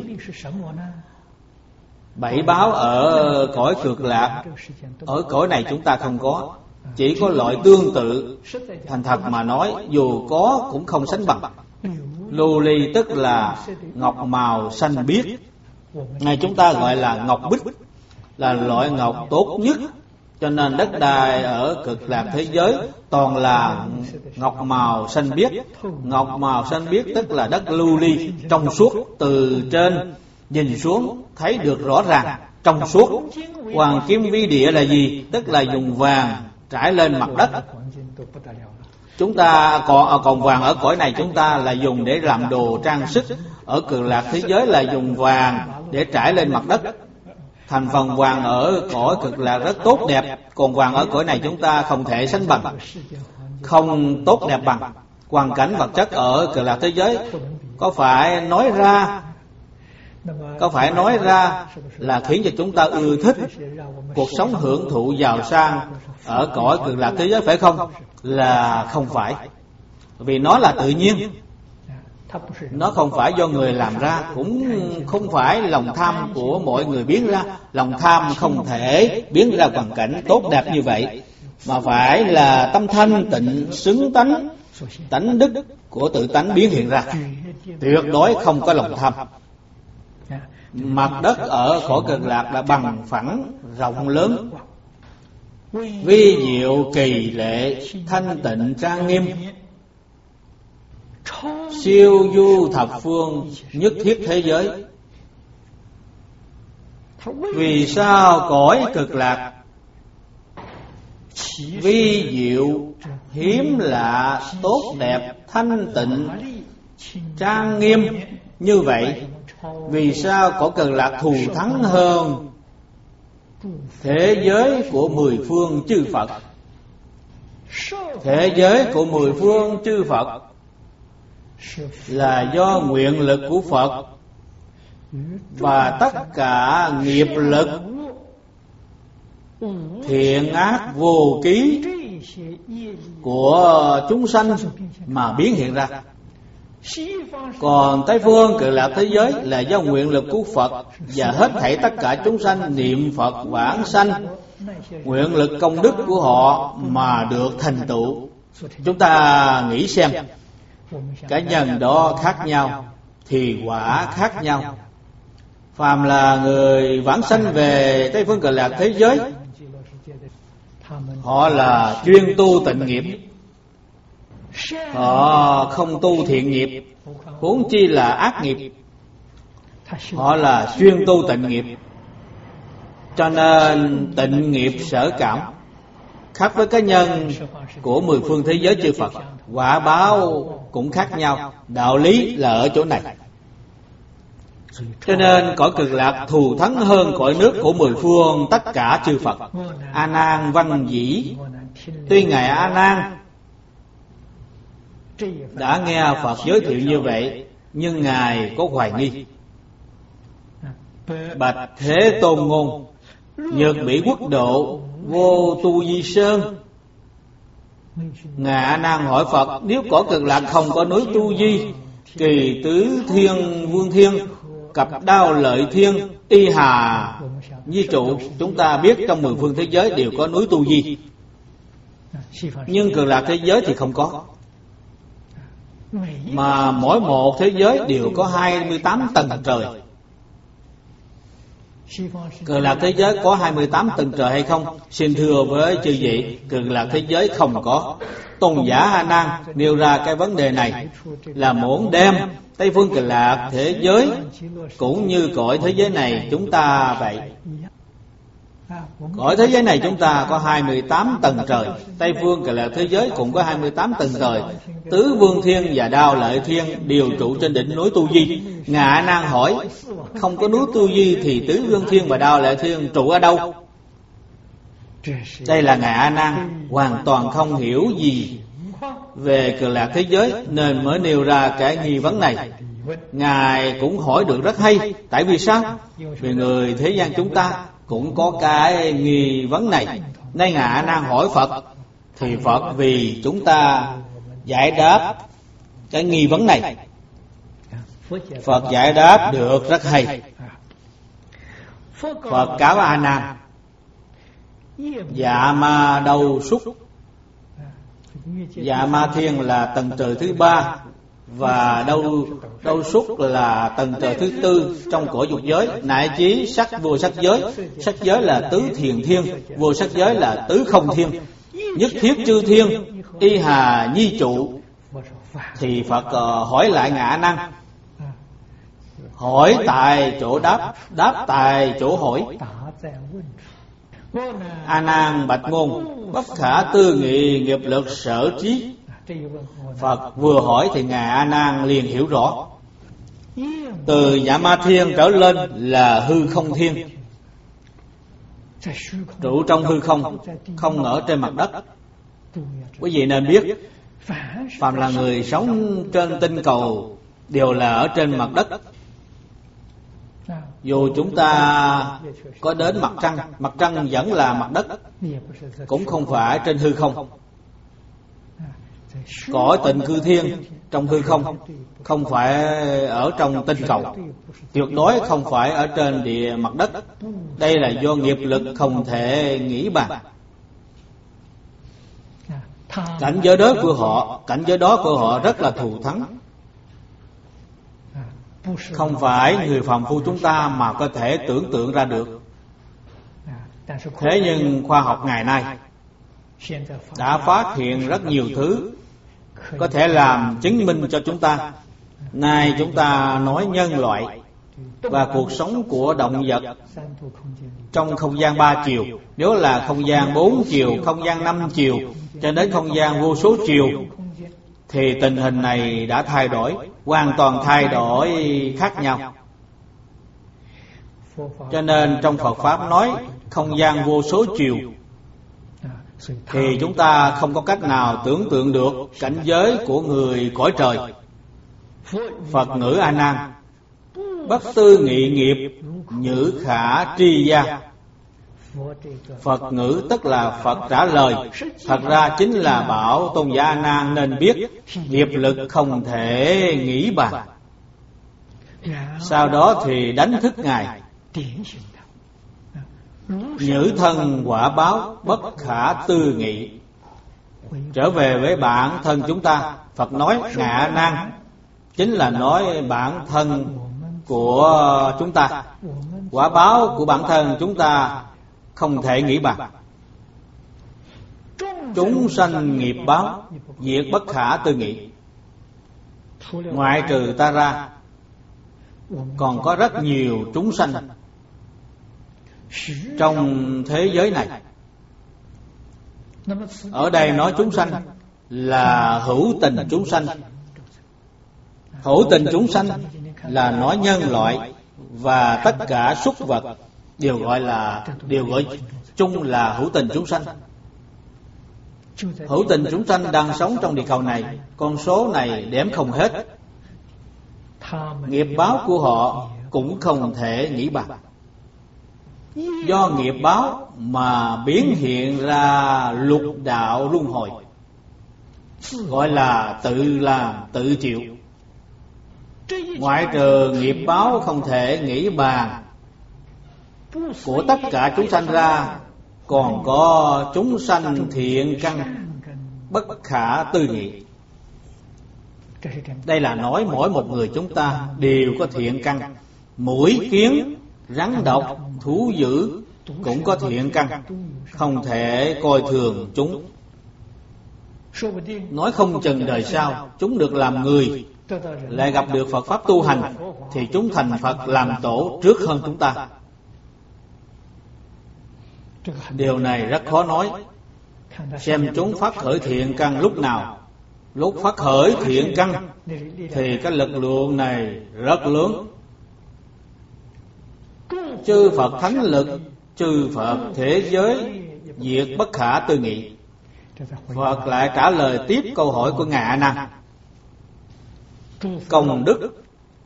Bảy báo ở cõi Cực Lạc, ở cõi này chúng ta không có. Chỉ có loại tương tự. Thành thật mà nói, dù có cũng không sánh bằng. Lưu ly tức là ngọc màu xanh biếc. Này chúng ta gọi là ngọc bích, là loại ngọc tốt nhất. Cho nên đất đai ở Cực Lạc thế giới toàn là ngọc màu xanh biếc. Ngọc màu xanh biếc tức là đất lưu ly, trong suốt, từ trên nhìn xuống thấy được rõ ràng, trong suốt. Hoàng kim vi địa là gì? Tức là dùng vàng trải lên mặt đất. Chúng ta còn, còn vàng ở cõi này chúng ta là dùng để làm đồ trang sức. Ở Cực Lạc thế giới là dùng vàng để trải lên mặt đất. Thành phần vàng ở cõi Cực Lạc rất tốt đẹp, còn vàng ở cõi này chúng ta không thể sánh bằng, không tốt đẹp bằng. Hoàn cảnh vật chất ở Cực Lạc thế giới có phải nói ra có phải nói ra là khiến cho chúng ta ưa thích cuộc sống hưởng thụ giàu sang ở cõi Cực Lạc thế giới, phải không? Là không phải, vì nó là tự nhiên. Nó không phải do người làm ra, cũng không phải lòng tham của mọi người biến ra. Lòng tham không thể biến ra hoàn cảnh tốt đẹp như vậy, mà phải là tâm thanh tịnh xứng tánh, tánh đức của tự tánh biến hiện ra. Tuyệt đối không có lòng tham. Mặt đất ở cõi Cực Lạc đã bằng phẳng rộng lớn, vi diệu kỳ lệ, thanh tịnh trang nghiêm, siêu du thập phương, nhất thiết thế giới. Vì sao cõi Cực Lạc vi diệu, hiếm lạ, tốt đẹp, thanh tịnh, trang nghiêm như vậy? Vì sao cõi Cực Lạc thù thắng hơn thế giới của mười phương chư Phật? Thế giới của mười phương chư Phật là do nguyện lực của Phật và tất cả nghiệp lực thiện ác vô ký của chúng sanh mà biến hiện ra. Còn Tây phương Cực Lạc thế giới là do nguyện lực của Phật và hết thảy tất cả chúng sanh niệm Phật vãng sanh, nguyện lực công đức của họ mà được thành tựu. Chúng ta nghĩ xem, cá nhân đó khác nhau thì quả khác nhau. Phàm là người vãng sanh về Tây phương Cực Lạc thế giới, họ là chuyên tu tịnh nghiệp, họ không tu thiện nghiệp, huống chi là ác nghiệp. Họ là chuyên tu tịnh nghiệp, cho nên tịnh nghiệp sở cảm. Khác với cá nhân của mười phương thế giới chư Phật, quả báo cũng khác nhau. Đạo lý là ở chỗ này. Cho nên cõi Cực Lạc thù thắng hơn cõi nước của mười phương tất cả chư Phật. A Nan văn dĩ, tuy ngài A Nan đã nghe Phật giới thiệu như vậy, nhưng ngài có hoài nghi. Bạch Thế Tôn ngôn, nhược bỉ quốc độ, vô tu di sơn. Ngài A Nan hỏi Phật, nếu cõi Cực Lạc không có núi Tu Di, Kỳ Tứ Thiên Vương Thiên, Cặp Đao Lợi Thiên, Y Hà Nhi Trụ, chúng ta biết trong mười phương thế giới đều có núi Tu Di, nhưng Cực Lạc thế giới thì không có. Mà mỗi một thế giới đều có hai mươi tám tầng trời. Cực Lạc thế giới có hai mươi tám tầng trời hay không? Xin thưa với chư vị, Cực Lạc thế giới không có. Tôn giả A Nan nêu ra cái vấn đề này là muốn đem Tây phương Cực Lạc thế giới cũng như cõi thế giới này chúng ta vậy. Cõi thế giới này chúng ta có hai mươi tám tầng trời, Tây phương Cực Lạc thế giới cũng có hai mươi tám tầng trời. Tứ Vương Thiên và Đao Lợi Thiên đều trụ trên đỉnh núi Tu Di. Ngài A Nan hỏi, không có núi Tu Di thì Tứ Vương Thiên và Đao Lợi Thiên trụ ở đâu? Đây là Ngài A Nan hoàn toàn không hiểu gì về Cực Lạc thế giới nên mới nêu ra cái nghi vấn này. Ngài cũng hỏi được rất hay. Tại vì sao? Vì người thế gian chúng ta cũng có cái nghi vấn này. Nay Ngài A Nan hỏi Phật, thì Phật vì chúng ta giải đáp cái nghi vấn này. Phật giải đáp được rất hay. Phật cáo A Nan, Dạ Ma Đầu Súc, Dạ Ma Thiên là tầng trời thứ ba, và Đâu Đâu Súc là tầng trời thứ tư trong cõi dục giới, nại chí sắc vô sắc giới. Sắc giới là tứ thiền thiên, vô sắc giới là tứ không thiên, nhất thiết chư thiên, Y Hà Nhi Trụ. Thì Phật uh, hỏi lại Ngài A Nan, hỏi tại chỗ đáp, đáp tại chỗ hỏi. A Nan bạch ngôn, bất khả tư nghị nghiệp lực sở trí. Phật vừa hỏi thì Ngài A Nan liền hiểu rõ. Từ Dạ Ma Thiên trở lên là hư không thiên, trụ trong hư không, không ở trên mặt đất. Quý vị nên biết, phàm là người sống trên tinh cầu đều là ở trên mặt đất. Dù chúng ta có đến mặt trăng, mặt trăng vẫn là mặt đất, cũng không phải trên hư không. cõi tịnh cư thiên trong hư không, không phải ở trong tinh cầu, tuyệt đối không phải ở trên địa mặt đất. Đây là do nghiệp lực không thể nghĩ bàn. Cảnh giới đó của họ, cảnh giới đó của họ rất là thù thắng, không phải người phàm phu chúng ta mà có thể tưởng tượng ra được. Thế nhưng khoa học ngày nay đã phát hiện rất nhiều thứ có thể làm chứng minh cho chúng ta. Nay chúng ta nói nhân loại và cuộc sống của động vật trong không gian ba chiều, nếu là không gian bốn chiều, không gian năm chiều, cho đến không gian vô số chiều, thì tình hình này đã thay đổi, hoàn toàn thay đổi khác nhau. Cho nên trong Phật Pháp nói không gian vô số chiều, thì chúng ta không có cách nào tưởng tượng được cảnh giới của người cõi trời. Phật ngữ A Nan: bất tư nghị nghiệp, nhữ khả tri gia. Phật ngữ tức là Phật trả lời, thật ra chính là bảo tôn giả A Nan nên biết nghiệp lực không thể nghĩ bàn. Sau đó thì đánh thức Ngài: nhữ thân quả báo, bất khả tư nghị. Trở về với bản thân chúng ta, Phật nói Ngài A Nan chính là nói bản thân của chúng ta. Quả báo của bản thân chúng ta không thể nghĩ bàn. Chúng sanh nghiệp báo, diệt bất khả tư nghị. Ngoại trừ ta ra, còn có rất nhiều chúng sanh trong thế giới này. Ở đây nói chúng sanh là hữu tình chúng sanh. Hữu tình chúng sanh là nói nhân loại và tất cả súc vật đều gọi là đều gọi chung là hữu tình chúng sanh. Hữu tình chúng sanh đang sống trong địa cầu này, con số này đếm không hết. Nghiệp báo của họ cũng không thể nghĩ bàn. Do nghiệp báo mà biến hiện ra lục đạo luân hồi, gọi là tự làm tự chịu. Ngoại trừ nghiệp báo không thể nghĩ bàn của tất cả chúng sanh ra, còn có chúng sanh thiện căn bất khả tư nghị. Đây là nói mỗi một người chúng ta đều có thiện căn. Muỗi, kiến, rắn độc, thú dữ cũng có thiện căn, không thể coi thường chúng. Nói không chừng đời sau chúng được làm người, lại gặp được Phật Pháp tu hành, thì chúng thành Phật làm tổ trước hơn chúng ta. Điều này rất khó nói. Xem chúng phát khởi thiện căn lúc nào. Lúc phát khởi thiện căn thì cái lực lượng này rất lớn. Chư Phật thánh lực, chư Phật thế giới diệt bất khả tư nghị. Phật lại trả lời tiếp câu hỏi của Ngài A Nan: công đức,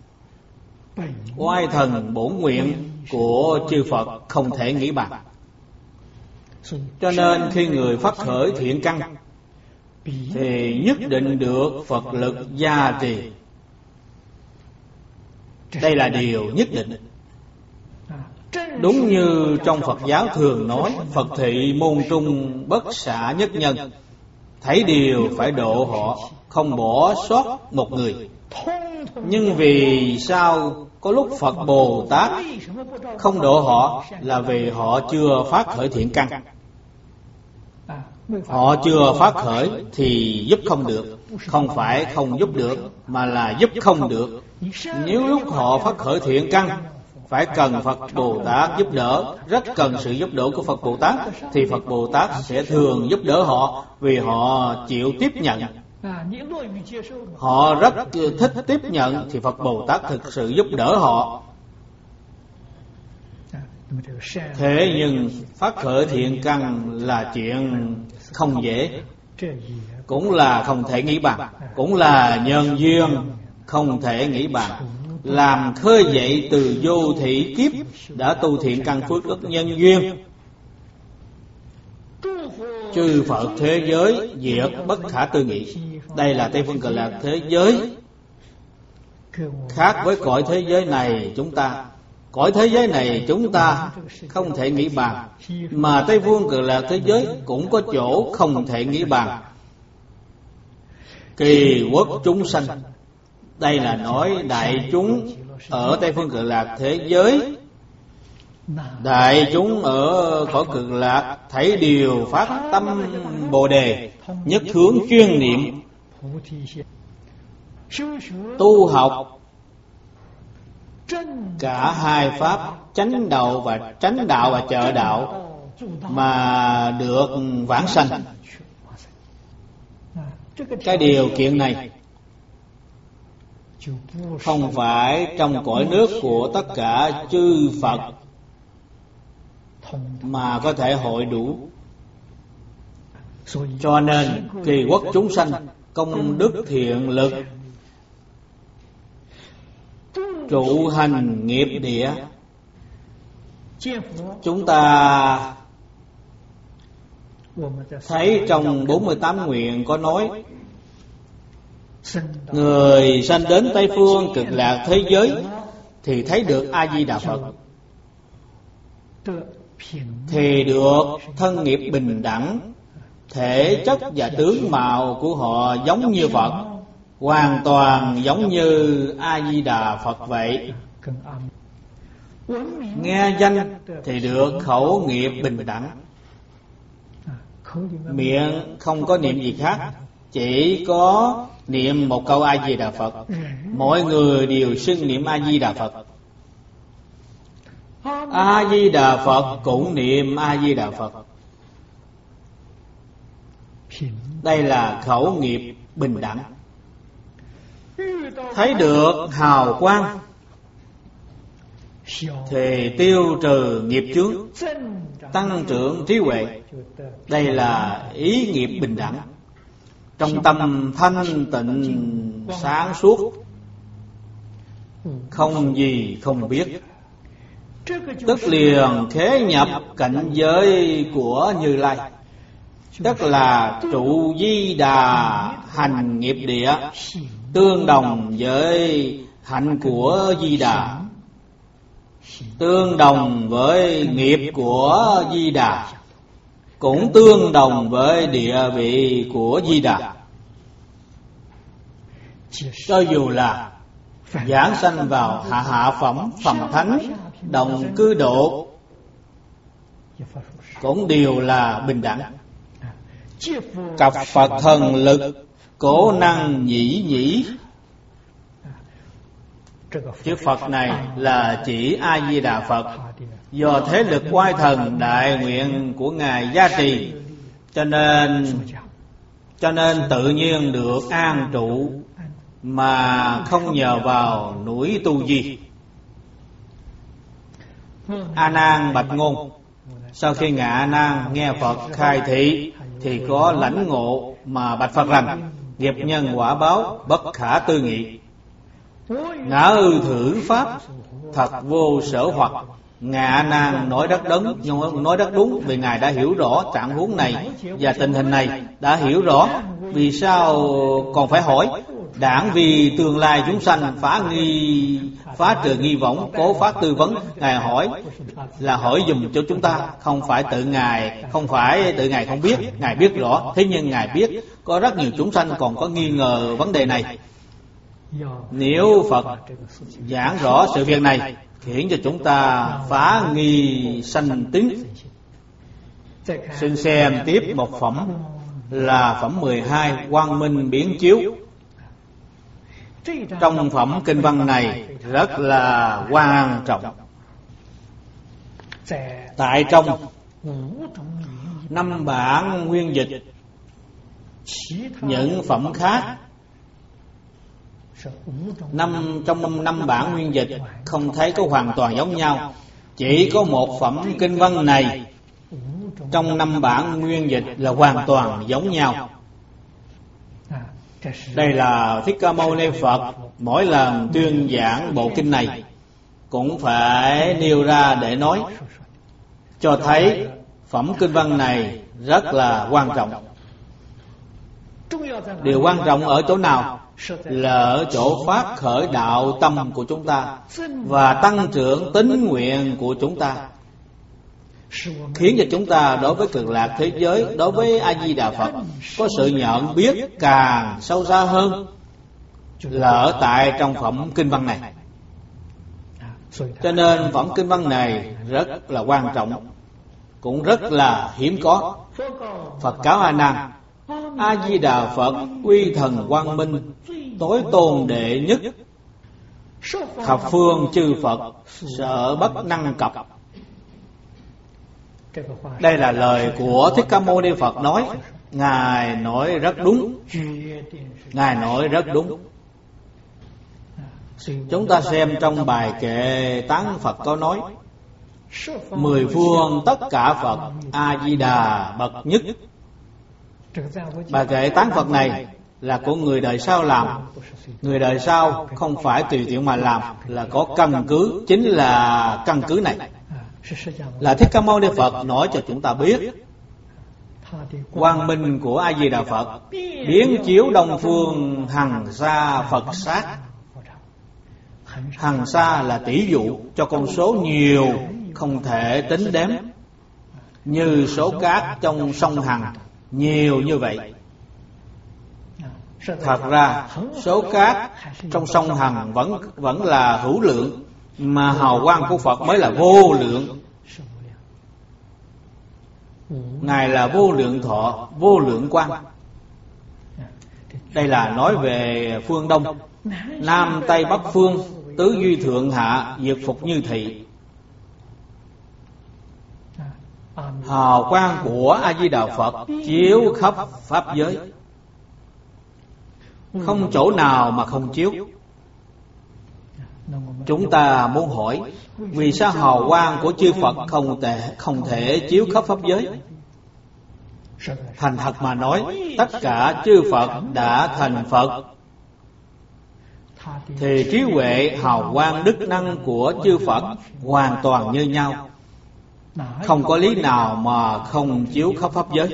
oai thần bổn nguyện của chư Phật không thể nghĩ bàn. Cho nên khi người phát khởi thiện căn thì nhất định được Phật lực gia trì. Đây là điều nhất định. Đúng như trong Phật giáo thường nói, Phật thị môn trung bất xả nhất nhân. Thấy điều phải độ họ, không bỏ sót một người. Nhưng vì sao có lúc Phật Bồ Tát không độ họ, là vì họ chưa phát khởi thiện căn. Họ chưa phát khởi thì giúp không được. Không phải không giúp được, mà là giúp không được. Nếu lúc họ phát khởi thiện căn phải cần Phật Bồ Tát giúp đỡ, rất cần sự giúp đỡ của Phật Bồ Tát, thì Phật Bồ Tát sẽ thường giúp đỡ họ, vì họ chịu tiếp nhận. Họ rất thích tiếp nhận thì Phật Bồ Tát thực sự giúp đỡ họ. Thế nhưng phát khởi thiện căn là chuyện không dễ, cũng là không thể nghĩ bàn, cũng là nhân duyên không thể nghĩ bàn. Làm khơi dậy từ vô thị kiếp đã tu thiện căn phước đức nhân duyên, chư Phật thế giới diệt bất khả tư nghị. Đây là Tây Phương Cực Lạc thế giới, khác với cõi thế giới này chúng ta. Cõi thế giới này chúng ta không thể nghĩ bàn, mà Tây Phương Cực Lạc thế giới cũng có chỗ không thể nghĩ bàn. Kỳ quốc chúng sanh, đây là nói đại chúng ở Tây Phương Cực Lạc thế giới. Đại chúng ở cõi Cực Lạc thấy điều phát tâm Bồ Đề, nhất hướng chuyên niệm, tu học cả hai pháp chánh đạo và chánh đạo và trợ đạo mà được vãng sanh. Cái điều kiện này không phải trong cõi nước của tất cả chư Phật mà có thể hội đủ. Cho nên kỳ quốc chúng sanh công đức thiện lực trụ hành nghiệp địa. Chúng ta thấy trong bốn mươi tám nguyện có nói, người sanh đến Tây Phương Cực Lạc thế giới thì thấy được A Di Đà Phật, thì được thân nghiệp bình đẳng, thể chất và tướng mạo của họ giống như Phật, hoàn toàn giống như A Di Đà Phật vậy. Nghe danh thì được khẩu nghiệp bình đẳng, miệng không có niệm gì khác, chỉ có niệm một câu A Di Đà Phật. Mọi người đều xưng niệm A Di Đà Phật. A Di Đà Phật cũng niệm A Di Đà Phật. Đây là khẩu nghiệp bình đẳng. Thấy được hào quang thì tiêu trừ nghiệp chướng, tăng trưởng trí huệ. Đây là ý nghiệp bình đẳng. Trong tâm thanh tịnh sáng suốt, không gì không biết, tức liền khế nhập cảnh giới của Như Lai, tức là trụ Di Đà hành nghiệp địa, tương đồng với hạnh của Di Đà, tương đồng với nghiệp của Di Đà, cũng tương đồng với địa vị của Di Đà. Cho dù là giảng sanh vào hạ hạ phẩm, phẩm thánh, đồng cư độ, cũng đều là bình đẳng. Cặp Phật thần lực cổ năng nhĩ nhĩ. Chữ Phật này là chỉ A Di Đà Phật, do thế lực oai thần đại nguyện của Ngài gia trì, cho nên cho nên tự nhiên được an trụ, mà không nhờ vào núi tu gì. A Nan bạch ngôn, sau khi Ngài A Nan nghe Phật khai thị thì có lãnh ngộ mà bạch Phật rằng: nghiệp nhân quả báo bất khả tư nghị, ngã ư thử pháp thật vô sở hoặc. Ngài A Nan nói rất đúng, nói rất đúng, vì Ngài đã hiểu rõ trạng huống này và tình hình này, đã hiểu rõ. Vì sao còn phải hỏi? Đảng vì tương lai chúng sanh phá nghi, phá trừ nghi võng, cố phát tư vấn. Ngài hỏi là hỏi dùm cho chúng ta, không phải tự Ngài, không phải tự Ngài không biết, Ngài biết rõ. Thế nhưng Ngài biết có rất nhiều chúng sanh còn có nghi ngờ vấn đề này. Nếu Phật giảng rõ sự việc này, khiến cho chúng ta phá nghi sanh tín. Xin xem tiếp một phẩm là phẩm mười hai, Quang Minh Biến Chiếu. Trong phẩm kinh văn này rất là quan trọng. Tại trong năm bản nguyên dịch, những phẩm khác năm trong năm bản nguyên dịch không thấy có hoàn toàn giống nhau. Chỉ có một phẩm kinh văn này trong năm bản nguyên dịch là hoàn toàn giống nhau. Đây là Thích Ca Mâu Ni Phật mỗi lần tuyên giảng bộ kinh này cũng phải nêu ra để nói, cho thấy phẩm kinh văn này rất là quan trọng. Điều quan trọng ở chỗ nào? Là ở chỗ phát khởi đạo tâm của chúng ta và tăng trưởng tín nguyện của chúng ta, khiến cho chúng ta đối với cực lạc thế giới, đối với A Di Đà Phật có sự nhận biết càng sâu xa hơn là ở tại trong phẩm kinh văn này. Cho nên phẩm kinh văn này rất là quan trọng, cũng rất là hiếm có. Phật cáo A Nan: A Di Đà Phật uy thần quang minh, tối tôn đệ nhất, thập phương chư Phật sợ bất năng cập. Đây là lời của Thích Ca Mâu Ni Phật nói. Ngài nói rất đúng. Ngài nói rất đúng. Chúng ta xem trong bài kệ tán Phật có nói: mười phương tất cả Phật A Di Đà bậc nhất. Bài kệ tán Phật này là của người đời sau làm. Người đời sau không phải tùy tiện mà làm, là có căn cứ. Chính là căn cứ này là Thích Ca Mâu Ni Phật nói cho chúng ta biết. Quang minh của A Di Đà Phật biến chiếu đông phương hằng sa Phật sát. Hằng sa là tỷ dụ cho con số nhiều không thể tính đếm, như số cát trong sông Hằng nhiều như vậy. Thật ra số cát trong sông Hằng vẫn vẫn là hữu lượng, mà hào quang của Phật mới là vô lượng. Ngài là vô lượng thọ, vô lượng quang. Đây là nói về phương Đông. Nam Tây Bắc phương, tứ duy thượng hạ, diệt phục như thị. Hào quang của A Di Đà Phật chiếu khắp pháp giới, không chỗ nào mà không chiếu. Chúng ta muốn hỏi, vì sao hào quang của chư Phật không thể, không thể chiếu khắp pháp giới? Thành thật mà nói, tất cả chư Phật đã thành Phật, thì trí huệ, hào quang, đức năng của chư Phật hoàn toàn như nhau, không có lý nào mà không chiếu khắp pháp giới.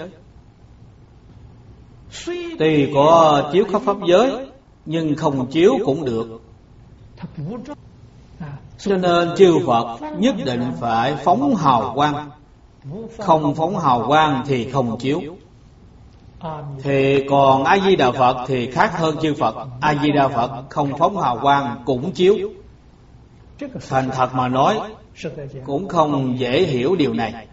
Tuy có chiếu khắp pháp giới, nhưng không chiếu cũng được. Cho nên chư Phật nhất định phải phóng hào quang. Không phóng hào quang thì không chiếu. Thì còn A Di Đà Phật thì khác hơn chư Phật. A Di Đà Phật không phóng hào quang cũng chiếu. Thành thật mà nói, cũng không dễ hiểu điều này.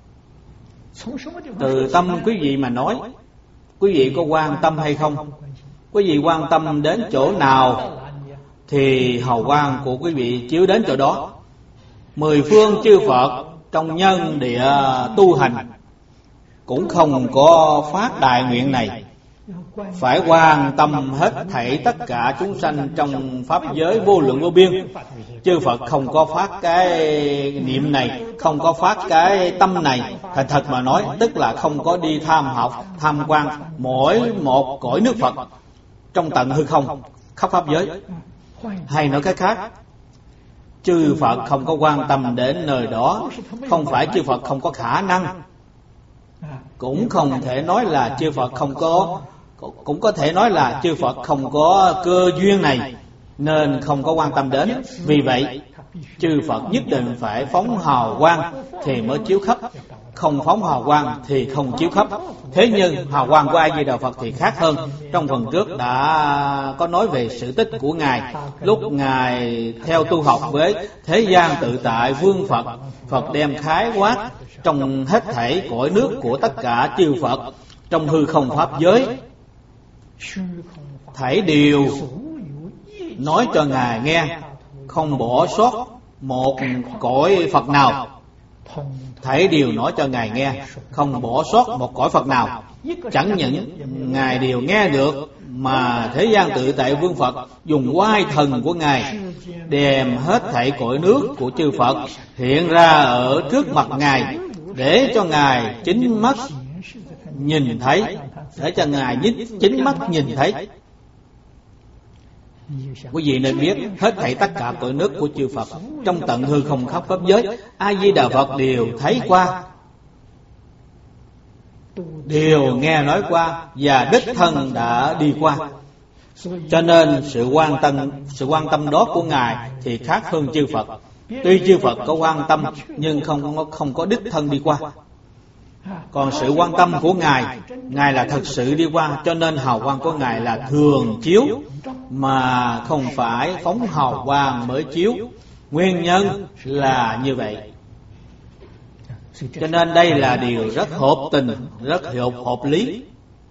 Từ tâm quý vị mà nói, quý vị có quan tâm hay không? Quý vị quan tâm đến chỗ nào thì hào quang của quý vị chiếu đến chỗ đó. Mười phương chư Phật trong nhân địa tu hành cũng không có phát đại nguyện này. Phải quan tâm hết thảy tất cả chúng sanh trong pháp giới vô lượng vô biên. Chư Phật không có phát cái niệm này, không có phát cái tâm này. Thành thật mà nói, tức là không có đi tham học, tham quan mỗi một cõi nước Phật trong tận hư không khắp pháp giới. Hay nói cách khác, chư Phật không có quan tâm đến nơi đó. Không phải chư Phật không có khả năng, cũng không thể nói là chư Phật không có, cũng có thể nói là chư Phật không có cơ duyên này nên không có quan tâm đến. Vì vậy chư Phật nhất định phải phóng hào quang thì mới chiếu khắp, không phóng hào quang thì không chiếu khắp. Thế nhưng hào quang của A Di Đà Phật thì khác hơn. Trong phần trước đã có nói về sự tích của Ngài. Lúc Ngài theo tu học với thế gian tự tại vương Phật, Phật đem khái quát trong hết thảy cõi nước của tất cả chư Phật trong hư không pháp giới, thảy đều nói cho Ngài nghe, không bỏ sót một cõi Phật nào. Thảy đều nói cho Ngài nghe, không bỏ sót một cõi Phật nào. Chẳng những Ngài đều nghe được, mà thế gian tự tại vương Phật dùng oai thần của Ngài đem hết thảy cõi nước của chư Phật hiện ra ở trước mặt Ngài, để cho Ngài chính mắt nhìn thấy, để cho Ngài chính mắt nhìn thấy. Quý vị nên biết, hết thảy tất cả cõi nước của chư Phật trong tận hư không khắp pháp giới, A Di Đà Phật đều thấy qua. đều nghe nói qua và đích thân đã đi qua. Cho nên sự quan tâm sự quan tâm đó của Ngài thì khác hơn chư Phật. Tuy chư Phật có quan tâm nhưng không không có đích thân đi qua. Còn sự quan tâm của Ngài, Ngài là thật sự đi qua, cho nên hào quang của Ngài là thường chiếu mà không phải phóng hào quang mới chiếu. Nguyên nhân là như vậy. Cho nên đây là điều rất hợp tình, rất hợp hợp lý.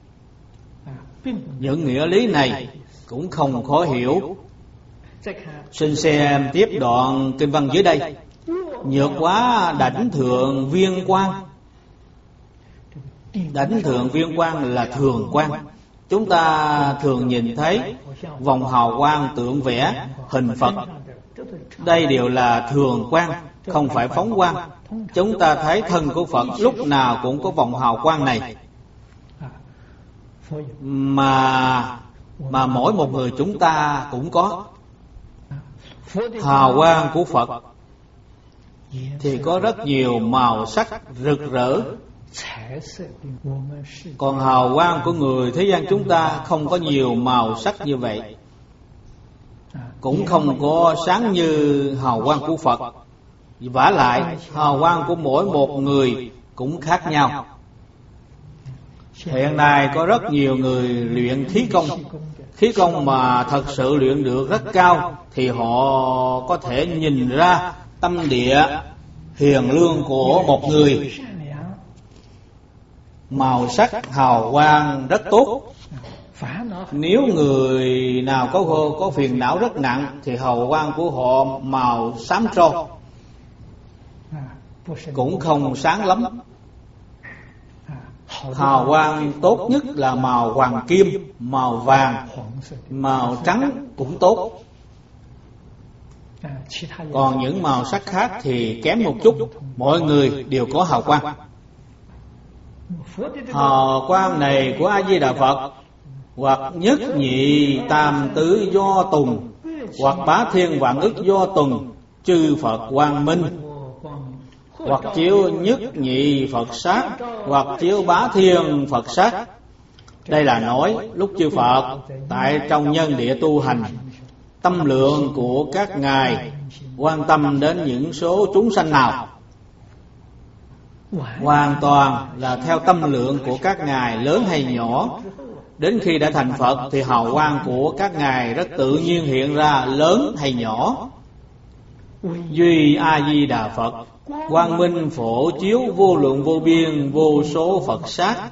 Những nghĩa lý này cũng không khó hiểu. Xin xem tiếp đoạn kinh văn dưới đây. Nhược quá đảnh thượng viên quang. Đảnh thượng viên quang là thường quang. Chúng ta thường nhìn thấy vòng hào quang tượng vẽ hình Phật. Đây đều là thường quang, không phải phóng quang. Chúng ta thấy thân của Phật lúc nào cũng có vòng hào quang này. Mà mà mỗi một người chúng ta cũng có. Hào quang của Phật thì có rất nhiều màu sắc rực rỡ. Còn hào quang của người thế gian chúng ta không có nhiều màu sắc như vậy, cũng không có sáng như hào quang của Phật. Vả lại hào quang của mỗi một người cũng khác nhau. Hiện nay có rất nhiều người luyện khí công. Khí công mà thật sự luyện được rất cao thì họ có thể nhìn ra tâm địa hiền lương của một người. Màu sắc hào quang rất tốt. Nếu người nào có có phiền não rất nặng thì hào quang của họ màu xám tro, cũng không sáng lắm. Hào quang tốt nhất là màu hoàng kim, màu vàng, màu trắng cũng tốt. Còn những màu sắc khác thì kém một chút. Mọi người đều có hào quang. Hào quang này của A Di Đà Phật hoặc nhất nhị tam tứ do tùng, hoặc bá thiên vạn ức do tùng, chư Phật quang minh, hoặc chiếu nhất nhị Phật sát, hoặc chiếu bá thiên Phật sát. Đây là nói lúc chư Phật tại trong nhân địa tu hành, tâm lượng của các ngài quan tâm đến những số chúng sanh nào, hoàn toàn là theo tâm lượng của các ngài lớn hay nhỏ. Đến khi đã thành Phật thì hào quang của các ngài rất tự nhiên hiện ra, lớn hay nhỏ. Duy A Di Đà Phật quang minh phổ chiếu vô lượng vô biên vô số Phật sát.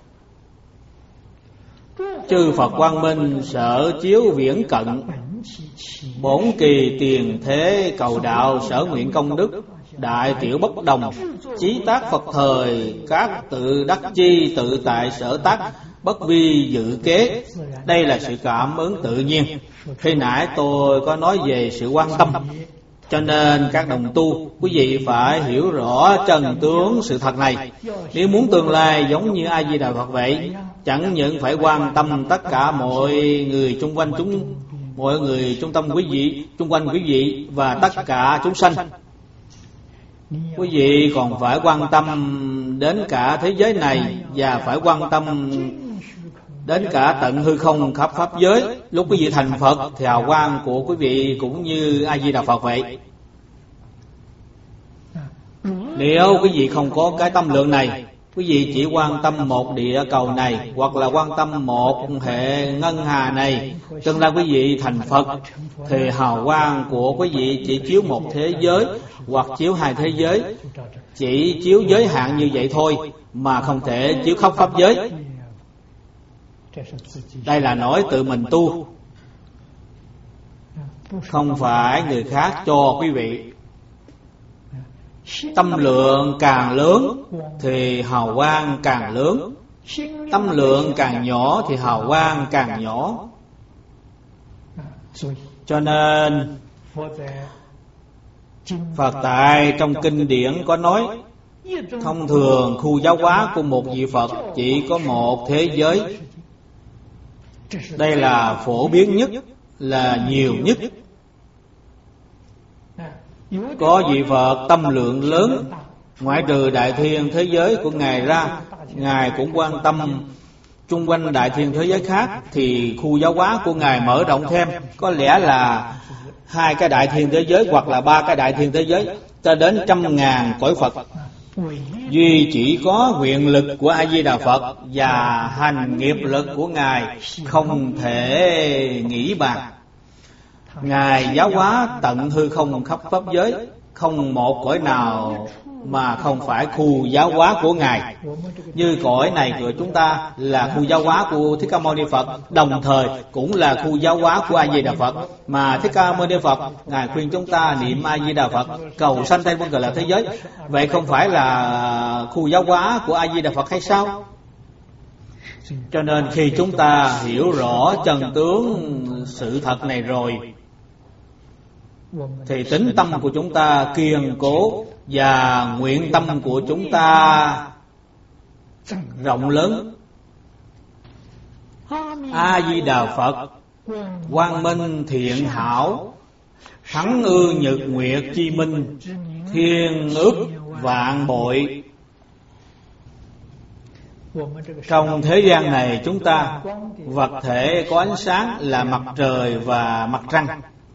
Chư Phật quang minh sở chiếu viễn cận, bổn kỳ tiền thế cầu đạo sở nguyện công đức, đại tiểu bất đồng, chí tác Phật thời, các tự đắc chi tự tại sở tác, bất vi dự kế. Đây là sự cảm ứng tự nhiên. Khi nãy tôi có nói về sự quan tâm. Cho nên các đồng tu, quý vị phải hiểu rõ chân tướng sự thật này. Nếu muốn tương lai giống như A Di Đà Phật vậy, chẳng những phải quan tâm tất cả mọi người chung quanh chúng, mọi người trung tâm quý vị, chung quanh quý vị và tất cả chúng sanh. Quý vị còn phải quan tâm đến cả thế giới này, và phải quan tâm đến cả tận hư không khắp pháp giới. Lúc quý vị thành Phật thì hào quang của quý vị cũng như A Di Đà Phật vậy. Nếu quý vị không có cái tâm lượng này, quý vị chỉ quan tâm một địa cầu này, hoặc là quan tâm một hệ ngân hà này, tương lai quý vị thành Phật thì hào quang của quý vị chỉ chiếu một thế giới hoặc chiếu hai thế giới, chỉ chiếu giới hạn như vậy thôi, mà không thể chiếu khắp pháp giới. Đây là nói tự mình tu, không phải người khác cho quý vị. Tâm lượng càng lớn thì hào quang càng lớn, tâm lượng càng nhỏ thì hào quang càng nhỏ. Cho nên Phật tại trong kinh điển có nói, thông thường khu giáo hóa của một vị Phật chỉ có một thế giới. Đây là phổ biến nhất, là nhiều nhất. Có vị Phật tâm lượng lớn, ngoại trừ đại thiên thế giới của Ngài ra Ngài cũng quan tâm chung quanh đại thiên thế giới khác, thì khu giáo hóa của Ngài mở rộng thêm, có lẽ là hai cái đại thiên thế giới hoặc là ba cái đại thiên thế giới, cho đến trăm ngàn cõi Phật. Duy chỉ có nguyện lực của A Di Đà Phật và hành nghiệp lực của Ngài không thể nghĩ bàn. Ngài giáo hóa tận hư không khắp pháp giới, không một cõi nào mà không phải khu giáo hóa của Ngài. Như cõi này của chúng ta là khu giáo hóa của Thích Ca Mâu Ni Phật, đồng thời cũng là khu giáo hóa của A Di Đà Phật. Mà Thích Ca Mâu Ni Phật Ngài khuyên chúng ta niệm A Di Đà Phật cầu sanh Tây Phương Cực Lạc thế giới. Vậy không phải là khu giáo hóa của A Di Đà Phật hay sao? Cho nên khi chúng ta hiểu rõ chân tướng sự thật này rồi, thì tính tâm của chúng ta kiên cố và nguyện tâm của chúng ta rộng lớn. A Di Đà Phật quang minh thiện hảo, thắng ư nhật nguyệt chi minh, thiên ức vạn bội. Trong thế gian này chúng ta, vật thể có ánh sáng là mặt trời và mặt trăng.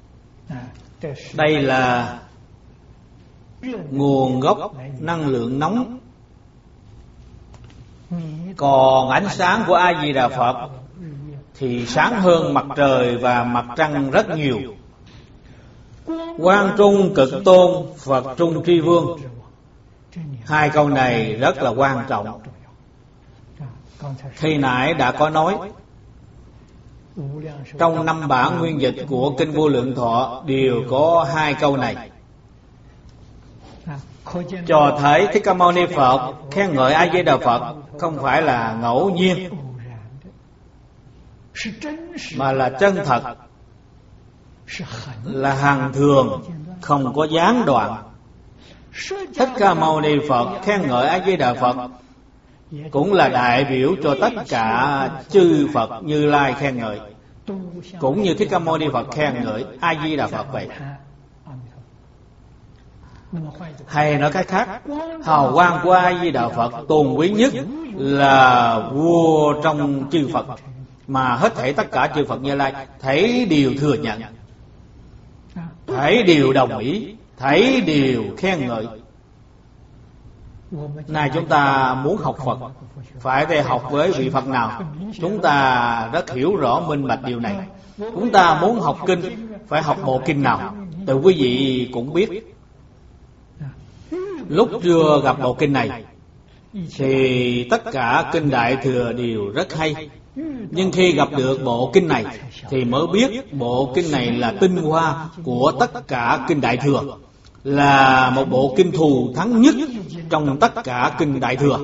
Đây là nguồn gốc năng lượng nóng. Còn ánh sáng của A Di Đà Phật thì sáng hơn mặt trời và mặt trăng rất nhiều. Quang trung cực tôn, Phật trung tri vương. Hai câu này rất là quan trọng. Khi nãy đã có nói, trong năm bản nguyên dịch của Kinh Vô Lượng Thọ đều có hai câu này, cho thấy Thích Ca Mâu Ni Phật khen ngợi A Di Đà Phật không phải là ngẫu nhiên, mà là chân thật, là hằng thường, không có gián đoạn. Thích Ca Mâu Ni Phật khen ngợi A Di Đà Phật cũng là đại biểu cho tất cả chư Phật Như Lai khen ngợi, cũng như Thích Ca Mâu Ni Phật khen ngợi A Di Đà Phật vậy. Hay nói cách khác, hào quang của A Di Đà Phật tôn quý nhất là vua trong chư Phật, mà hết thảy tất cả chư Phật Như Lai thấy đều thừa nhận, thấy đều đồng ý, thấy đều khen ngợi. Này chúng ta muốn học Phật, phải để học với vị Phật nào? Chúng ta rất hiểu rõ minh bạch điều này. Chúng ta muốn học kinh, phải học bộ kinh nào? Từ quý vị cũng biết, lúc chưa gặp bộ kinh này thì tất cả kinh Đại Thừa đều rất hay. Nhưng khi gặp được bộ kinh này thì mới biết bộ kinh này là tinh hoa của tất cả kinh Đại Thừa, là một bộ kinh thù thắng nhất trong tất cả kinh Đại Thừa.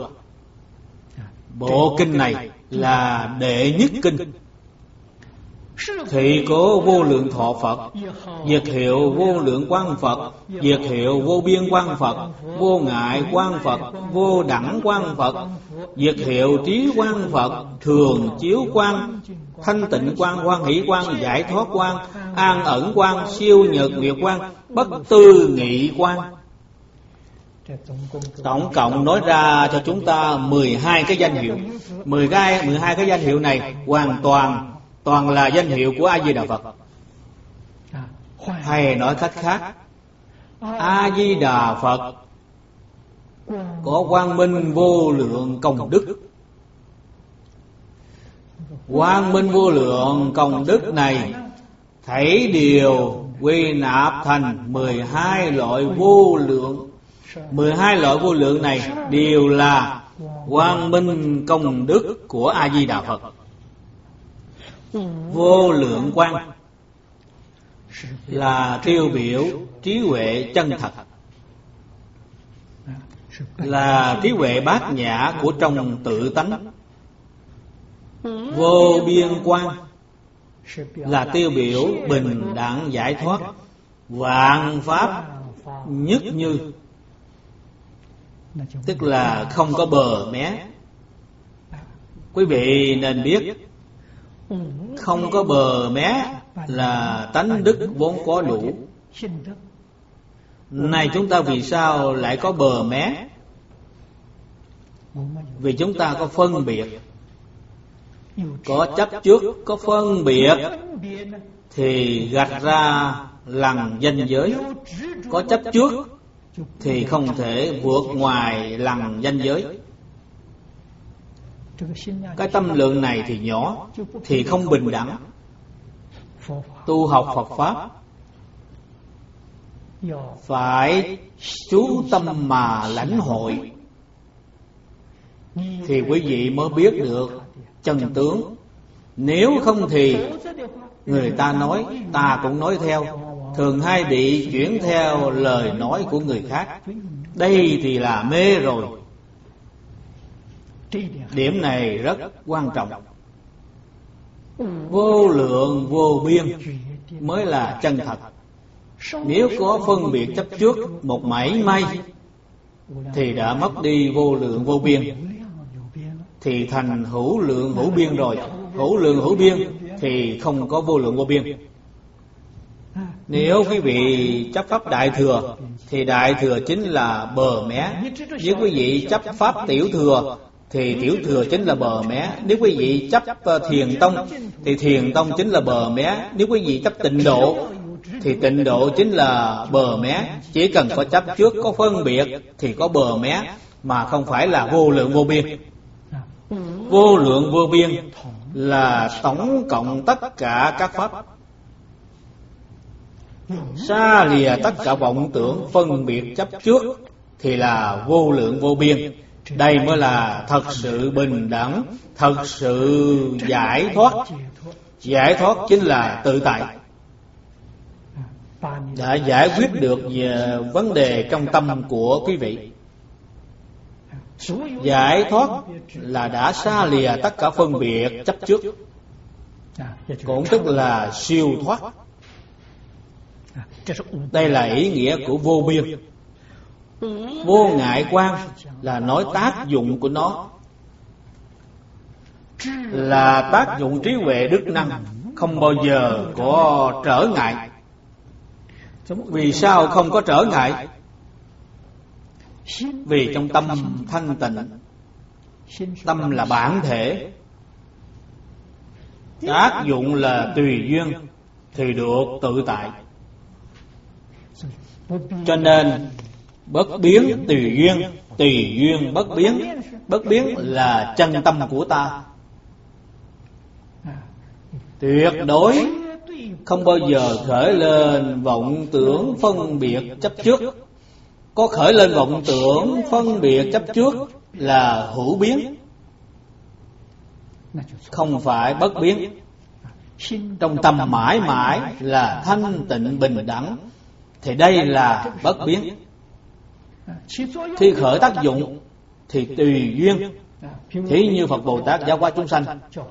Bộ kinh này là đệ nhất kinh. Thị cố vô lượng thọ Phật, diệt hiệu vô lượng quang Phật, diệt hiệu vô biên quang Phật, vô ngại quang Phật, vô đẳng quang Phật, diệt hiệu trí quang Phật, thường chiếu quang, thanh tịnh quang, hoan hỷ quang, giải thoát quang, an ẩn quang, siêu nhật nguyệt quang, bất tư nghị quang. Tổng cộng nói ra cho chúng ta mười hai cái danh hiệu. mười hai, mười hai cái danh hiệu này hoàn toàn toàn là danh hiệu của A Di Đà Phật. Hay nói cách khác, A Di Đà Phật có quang minh vô lượng công đức. Quang minh vô lượng công đức này thảy đều quy nạp thành mười hai loại vô lượng. mười hai loại vô lượng này đều là quang minh công đức của A Di Đà Phật. Vô lượng quang là tiêu biểu trí huệ chân thật, là trí huệ bát nhã của trong tự tánh. Vô biên quang là tiêu biểu bình đẳng giải thoát, vạn pháp nhất như, tức là không có bờ mé. Quý vị nên biết, không có bờ mé là tánh đức vốn có đủ. Này chúng ta vì sao lại có bờ mé? Vì chúng ta có phân biệt, có chấp trước, có phân biệt thì gạch ra lằn danh giới. Có chấp trước thì không thể vượt ngoài lằn danh giới. Cái tâm lượng này thì nhỏ, thì không bình đẳng. Tu học Phật Pháp phải chú tâm mà lãnh hội, thì quý vị mới biết được chân tướng. Nếu không thì người ta nói, ta cũng nói theo, thường hay bị chuyển theo lời nói của người khác. Đây thì là mê rồi. Điểm này rất quan trọng. Vô lượng vô biên mới là chân thật. Nếu có phân biệt chấp trước một mảy may thì đã mất đi vô lượng vô biên, thì thành hữu lượng hữu biên rồi. Hữu lượng hữu biên thì không có vô lượng vô biên. Nếu quý vị chấp pháp Đại Thừa thì Đại Thừa chính là bờ mé. Nếu quý vị chấp pháp Tiểu Thừa thì Tiểu Thừa chính là bờ mé. Nếu quý vị chấp Thiền Tông thì Thiền Tông chính là bờ mé. Nếu quý vị chấp Tịnh Độ thì Tịnh Độ chính là bờ mé. Chỉ cần có chấp trước, có phân biệt thì có bờ mé, mà không phải là vô lượng vô biên. Vô lượng vô biên là tổng cộng tất cả các pháp, xa lìa tất cả vọng tưởng phân biệt chấp trước thì là vô lượng vô biên. Đây mới là thật sự bình đẳng, thật sự giải thoát. Giải thoát chính là tự tại. Đã giải quyết được về vấn đề trong tâm của quý vị. Giải thoát là đã xa lìa tất cả phân biệt chấp trước, cũng tức là siêu thoát. Đây là ý nghĩa của vô biên. Vô ngại quan là nói tác dụng của nó, là tác dụng trí huệ đức năng, không bao giờ có trở ngại. Vì sao không có trở ngại? Vì trong tâm thanh tịnh. Tâm là bản thể, tác dụng là tùy duyên thì được tự tại. Cho nên bất biến tùy duyên, tùy duyên bất biến. Bất biến là chân tâm của ta. Tuyệt đối không bao giờ khởi lên vọng tưởng phân biệt chấp trước. Có khởi lên vọng tưởng phân biệt chấp trước là hữu biến, không phải bất biến. Trong tâm mãi mãi là thanh tịnh bình đẳng, thì đây là bất biến. Khi khởi tác dụng thì tùy duyên. Thí như Phật Bồ Tát giáo hóa chúng sanh,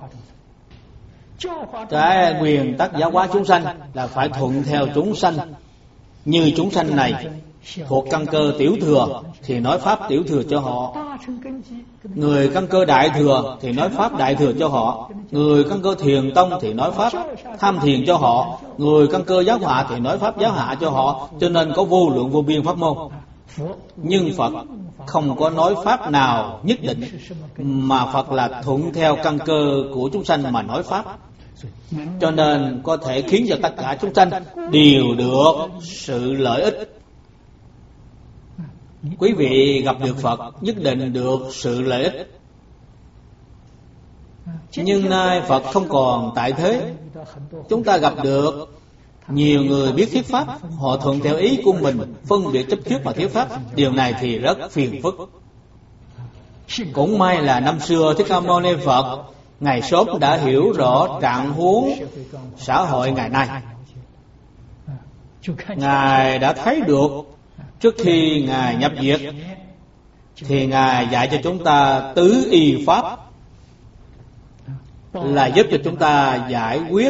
cái quyền tắc giáo hóa chúng sanh là phải thuận theo chúng sanh. Như chúng sanh này thuộc căn cơ Tiểu Thừa thì nói pháp Tiểu Thừa cho họ. Người căn cơ Đại Thừa thì nói pháp Đại Thừa cho họ. Người căn cơ Thiền Tông thì nói pháp Tham Thiền cho họ. Người căn cơ Giáo Hạ thì nói pháp Giáo Hạ cho họ. Cho nên có vô lượng vô biên pháp môn. Nhưng Phật không có nói pháp nào nhất định, mà Phật là thuận theo căn cơ của chúng sanh mà nói pháp. Cho nên có thể khiến cho tất cả chúng sanh đều được sự lợi ích. Quý vị gặp được Phật nhất định được sự lợi ích. Nhưng nay Phật không còn tại thế, chúng ta gặp được nhiều người biết thuyết pháp, họ thuận theo ý của mình, phân biệt chấp trước mà thuyết pháp. Điều này thì rất phiền phức. Cũng may là năm xưa Thích Ca Mâu Ni Phật Ngài sớm đã hiểu rõ trạng huống xã hội ngày nay. Ngài đã thấy được. Trước khi Ngài nhập diệt thì Ngài dạy cho chúng ta tứ y pháp, là giúp cho chúng ta giải quyết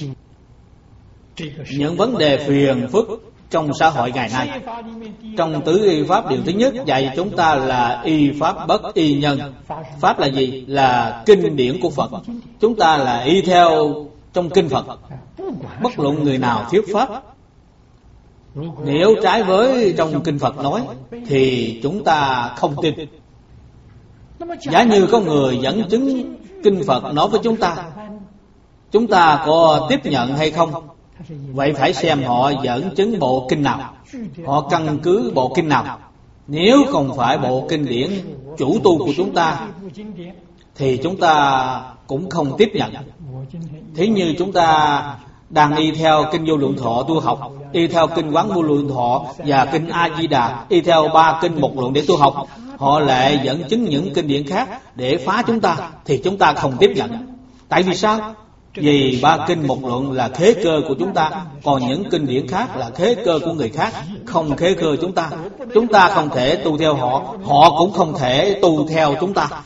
những vấn đề phiền phức trong xã hội ngày nay. Trong tứ y pháp, điều thứ nhất dạy chúng ta là y pháp bất y nhân. Pháp là gì? Là kinh điển của Phật. Chúng ta là y theo trong kinh Phật, bất luận người nào thuyết pháp. Nếu trái với trong kinh Phật nói thì chúng ta không tin. Giả như có người dẫn chứng kinh Phật nói với chúng ta, chúng ta có tiếp nhận hay không? Vậy phải xem họ dẫn chứng bộ kinh nào, họ căn cứ bộ kinh nào. Nếu không phải bộ kinh điển chủ tu của chúng ta thì chúng ta cũng không tiếp nhận. Thế như chúng ta đang y theo kinh Vô Lượng Thọ tu học, y theo kinh Quán Vô Lượng Thọ và kinh A Di Đà, y theo ba kinh một luận để tu học, họ lại dẫn chứng những kinh điển khác để phá chúng ta, thì chúng ta không tiếp nhận. Tại vì sao? Vì ba kinh một luận là khế cơ của chúng ta, còn những kinh điển khác là khế cơ của người khác, không khế cơ chúng ta. Chúng ta không thể tu theo họ, họ cũng không thể tu theo chúng ta.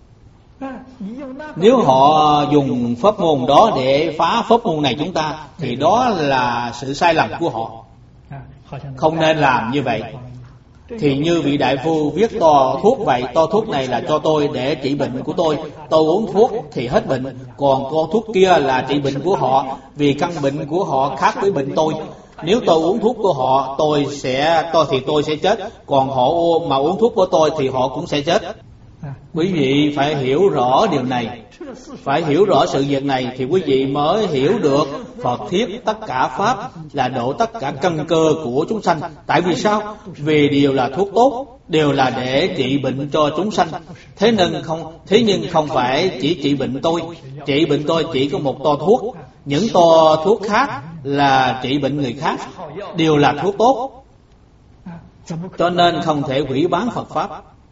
Nếu họ dùng pháp môn đó để phá pháp môn này chúng ta, thì đó là sự sai lầm của họ, không nên làm như vậy. Thì như vị đại phu viết to thuốc vậy, to thuốc này là cho tôi để trị bệnh của tôi, tôi uống thuốc thì hết bệnh, còn to thuốc kia là trị bệnh của họ, vì căn bệnh của họ khác với bệnh tôi. Nếu tôi uống thuốc của họ, tôi sẽ tôi thì tôi sẽ chết, còn họ mà uống thuốc của tôi thì họ cũng sẽ chết. Quý vị phải hiểu rõ điều này, phải hiểu rõ sự việc này thì quý vị mới hiểu được Phật thuyết tất cả pháp là độ tất cả căn cơ của chúng sanh. Tại vì sao? Vì đều là thuốc tốt, đều là để trị bệnh cho chúng sanh. Thế nên không, thế nhưng không phải chỉ trị bệnh tôi, trị bệnh tôi chỉ có một to thuốc, những to thuốc khác là trị bệnh người khác, đều là thuốc tốt. Cho nên không thể hủy bán Phật pháp.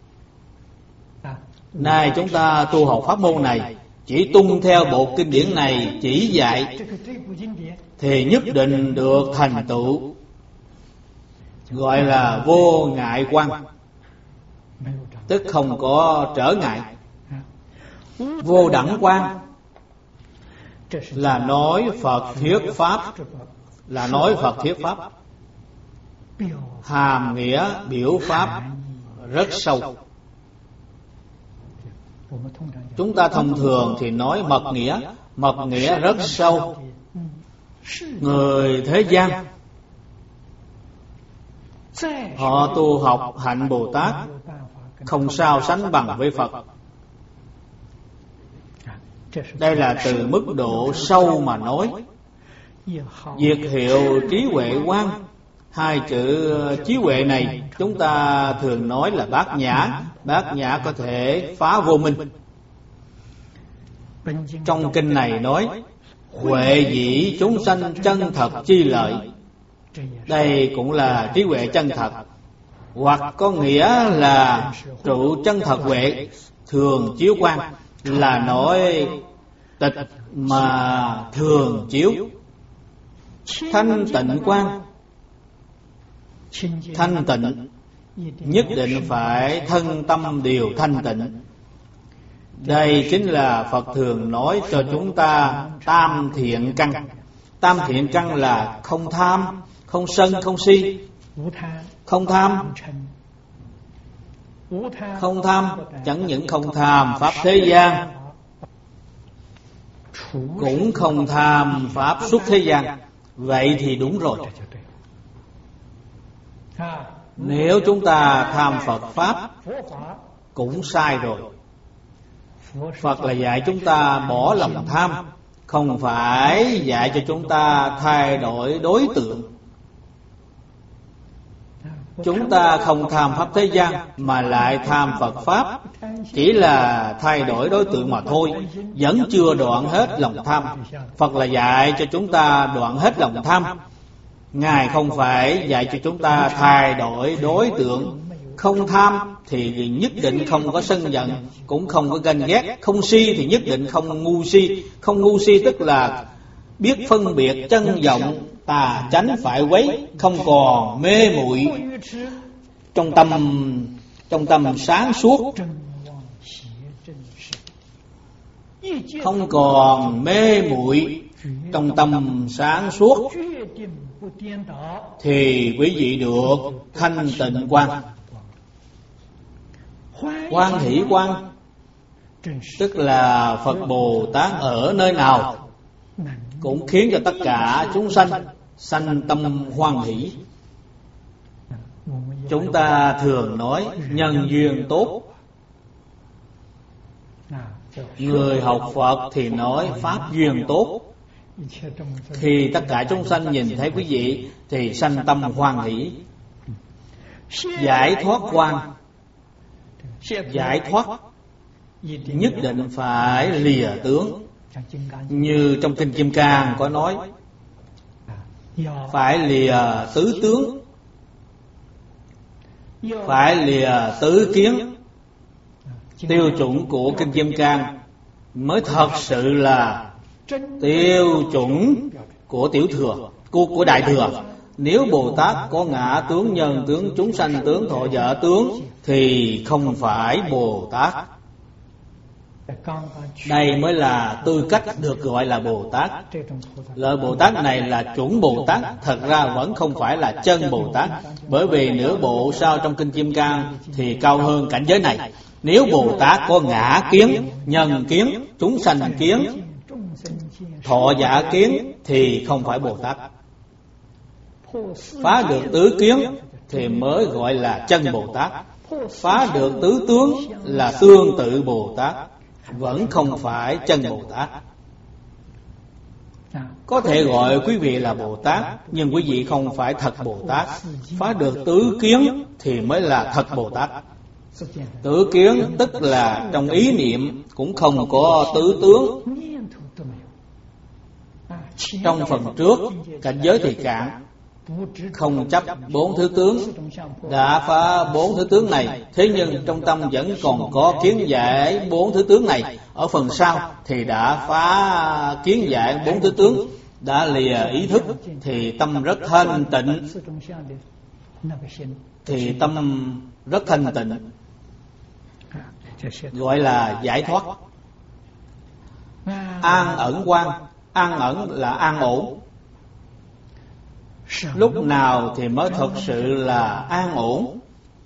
Nay chúng ta tu học pháp môn này, chỉ tuân theo bộ kinh điển này chỉ dạy thì nhất định được thành tựu, gọi là vô ngại quan, tức không có trở ngại. Vô đẳng quan là nói Phật thuyết pháp, là nói Phật thuyết pháp, hàm nghĩa biểu pháp rất sâu. Chúng ta thông thường thì nói mật nghĩa, mật nghĩa rất sâu. Người thế gian họ tu học hạnh Bồ Tát không sao sánh bằng với Phật. Đây là từ mức độ sâu mà nói. Diệt hiệu trí huệ quan, hai chữ trí huệ này chúng ta thường nói là bát nhã. Bát nhã có thể phá vô minh. Trong kinh này nói huệ dĩ chúng sanh chân thật chi lợi, đây cũng là trí huệ chân thật, hoặc có nghĩa là trụ chân thật huệ thường chiếu quang, là nói tịch mà thường chiếu. Thanh tịnh quang, thanh tịnh nhất định phải thân tâm đều thanh tịnh. Đây chính là Phật thường nói cho chúng ta tam thiện căn. Tam thiện căn là không tham, không sân, không si. Không tham, không tham, chẳng những không tham pháp thế gian, cũng không tham pháp xuất thế gian. Vậy thì đúng rồi. Nếu chúng ta tham Phật pháp cũng sai rồi. Phật là dạy chúng ta bỏ lòng tham, không phải dạy cho chúng ta thay đổi đối tượng. Chúng ta không tham pháp thế gian mà lại tham Phật pháp, chỉ là thay đổi đối tượng mà thôi, vẫn chưa đoạn hết lòng tham. Phật là dạy cho chúng ta đoạn hết lòng tham. Ngài không phải dạy cho chúng ta thay đổi đối tượng. Không tham thì nhất định không có sân giận, cũng không có ganh ghét. Không si thì nhất định không ngu si. Không ngu si tức là biết phân biệt chân vọng tà chánh phải quấy, không còn mê muội, trong tâm trong tâm sáng suốt, không còn mê muội, trong tâm sáng suốt, thì quý vị được thanh tịnh quan. Quan hỷ quan tức là Phật Bồ Tát ở nơi nào cũng khiến cho tất cả chúng sanh sanh tâm hoan hỷ. Chúng ta thường nói nhân duyên tốt, Người học Phật thì nói pháp duyên tốt. Khi tất cả chúng sanh nhìn thấy quý vị thì sanh tâm hoan hỷ. Giải thoát quan, giải thoát nhất định phải lìa tướng. Như trong Kinh Kim Cang có nói, phải lìa tứ tướng, phải lìa tứ kiến. Tiêu chuẩn của Kinh Kim Cang mới thật sự là tiêu chuẩn của tiểu thừa, của, của đại thừa. Nếu Bồ Tát có ngã tướng, nhân tướng, chúng sanh tướng, thọ vợ tướng thì không phải Bồ Tát. Đây mới là tư cách được gọi là Bồ Tát. Loại Bồ Tát này là chuẩn Bồ Tát, thật ra vẫn không phải là chân Bồ Tát. Bởi vì nửa bộ sau trong Kinh Kim Cang thì cao hơn cảnh giới này. Nếu Bồ Tát có ngã kiến, nhân kiến, chúng sanh kiến, thọ giả kiến thì không phải Bồ Tát. Phá được tứ kiến thì mới gọi là chân Bồ Tát. Phá được tứ tướng là tương tự Bồ Tát, vẫn không phải chân Bồ Tát. Có thể gọi quý vị là Bồ Tát, nhưng quý vị không phải thật Bồ Tát. Phá được tứ kiến thì mới là thật Bồ Tát. Tứ kiến tức là trong ý niệm cũng không có tứ tướng. Trong phần trước, cảnh giới thì cạn, không chấp bốn thứ tướng, đã phá bốn thứ tướng này. Thế nhưng trong tâm vẫn còn có kiến giải bốn thứ tướng này. Ở phần sau thì đã phá kiến giải bốn thứ tướng, đã lìa ý thức thì tâm rất thanh tịnh. Thì tâm rất thanh tịnh, gọi là giải thoát. An ẩn quan, an ẩn là an ổn. Lúc nào thì mới thật sự là an ổn?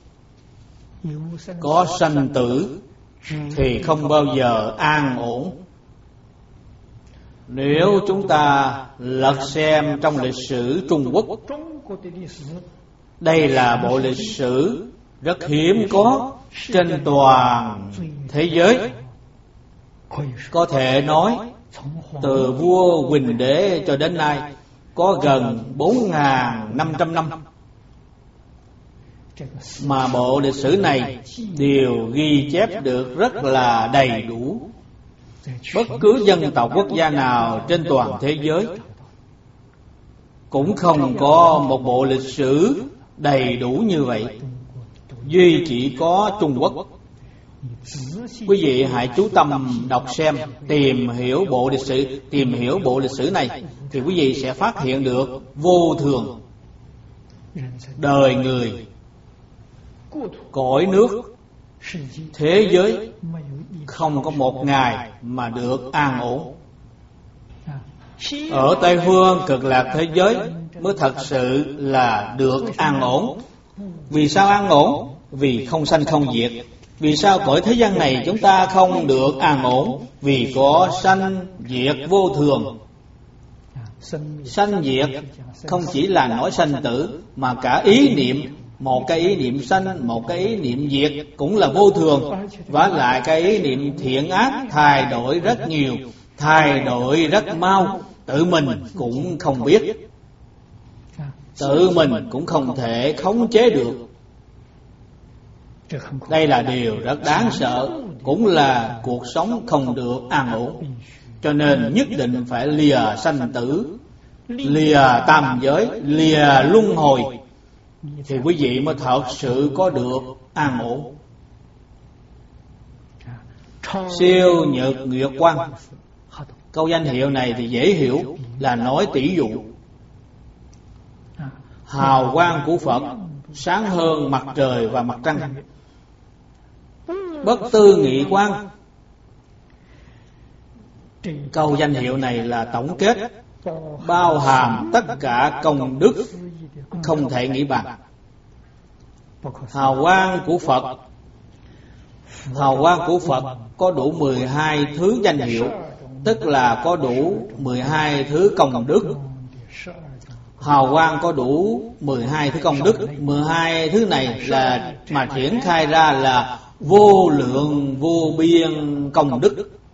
Có sanh tử thì không bao giờ an ổn. Nếu chúng ta lật xem trong lịch sử Trung Quốc, đây là bộ lịch sử rất hiếm có trên toàn thế giới. Có thể nói từ vua Huỳnh Đế cho đến nay có gần bốn nghìn năm trăm năm mà bộ lịch sử này đều ghi chép được rất là đầy đủ. Bất cứ dân tộc quốc gia nào trên toàn thế giới cũng không có một bộ lịch sử đầy đủ như vậy, duy chỉ có Trung Quốc. Quý vị hãy chú tâm đọc xem, tìm hiểu bộ lịch sử, tìm hiểu bộ lịch sử này thì quý vị sẽ phát hiện được vô thường. Đời người, cõi nước, thế giới không có một ngày mà được an ổn. Ở Tây Phương Cực Lạc thế giới mới thật sự là được an ổn. Vì sao an ổn? Vì không sanh không diệt. Vì sao cõi thế gian này chúng ta không được an ổn? Vì có sanh diệt vô thường. Sanh diệt không chỉ là nói sanh tử, mà cả ý niệm, một cái ý niệm sanh, một cái ý niệm diệt cũng là vô thường. Và lại cái ý niệm thiện ác thay đổi rất nhiều, thay đổi rất mau, tự mình cũng không biết, tự mình cũng không thể khống chế được. Đây là điều rất đáng sợ, cũng là cuộc sống không được an ổn. Cho nên nhất định phải lìa sanh tử, lìa tam giới, lìa luân hồi thì quý vị mới thật sự có được an ổn. Siêu nhật nguyệt quang, câu danh hiệu này thì dễ hiểu, là nói tỷ dụ. Hào quang của Phật sáng hơn mặt trời và mặt trăng. Bất tư nghị quang, câu danh hiệu này là tổng kết, bao hàm tất cả công đức không thể nghĩ bàn. Hào quang của Phật, hào quang của Phật có đủ mười hai thứ danh hiệu, tức là có đủ mười hai thứ công đức. Hào quang có đủ mười hai thứ công đức. Mười hai thứ này là mà triển khai ra là vô lượng vô biên công đức.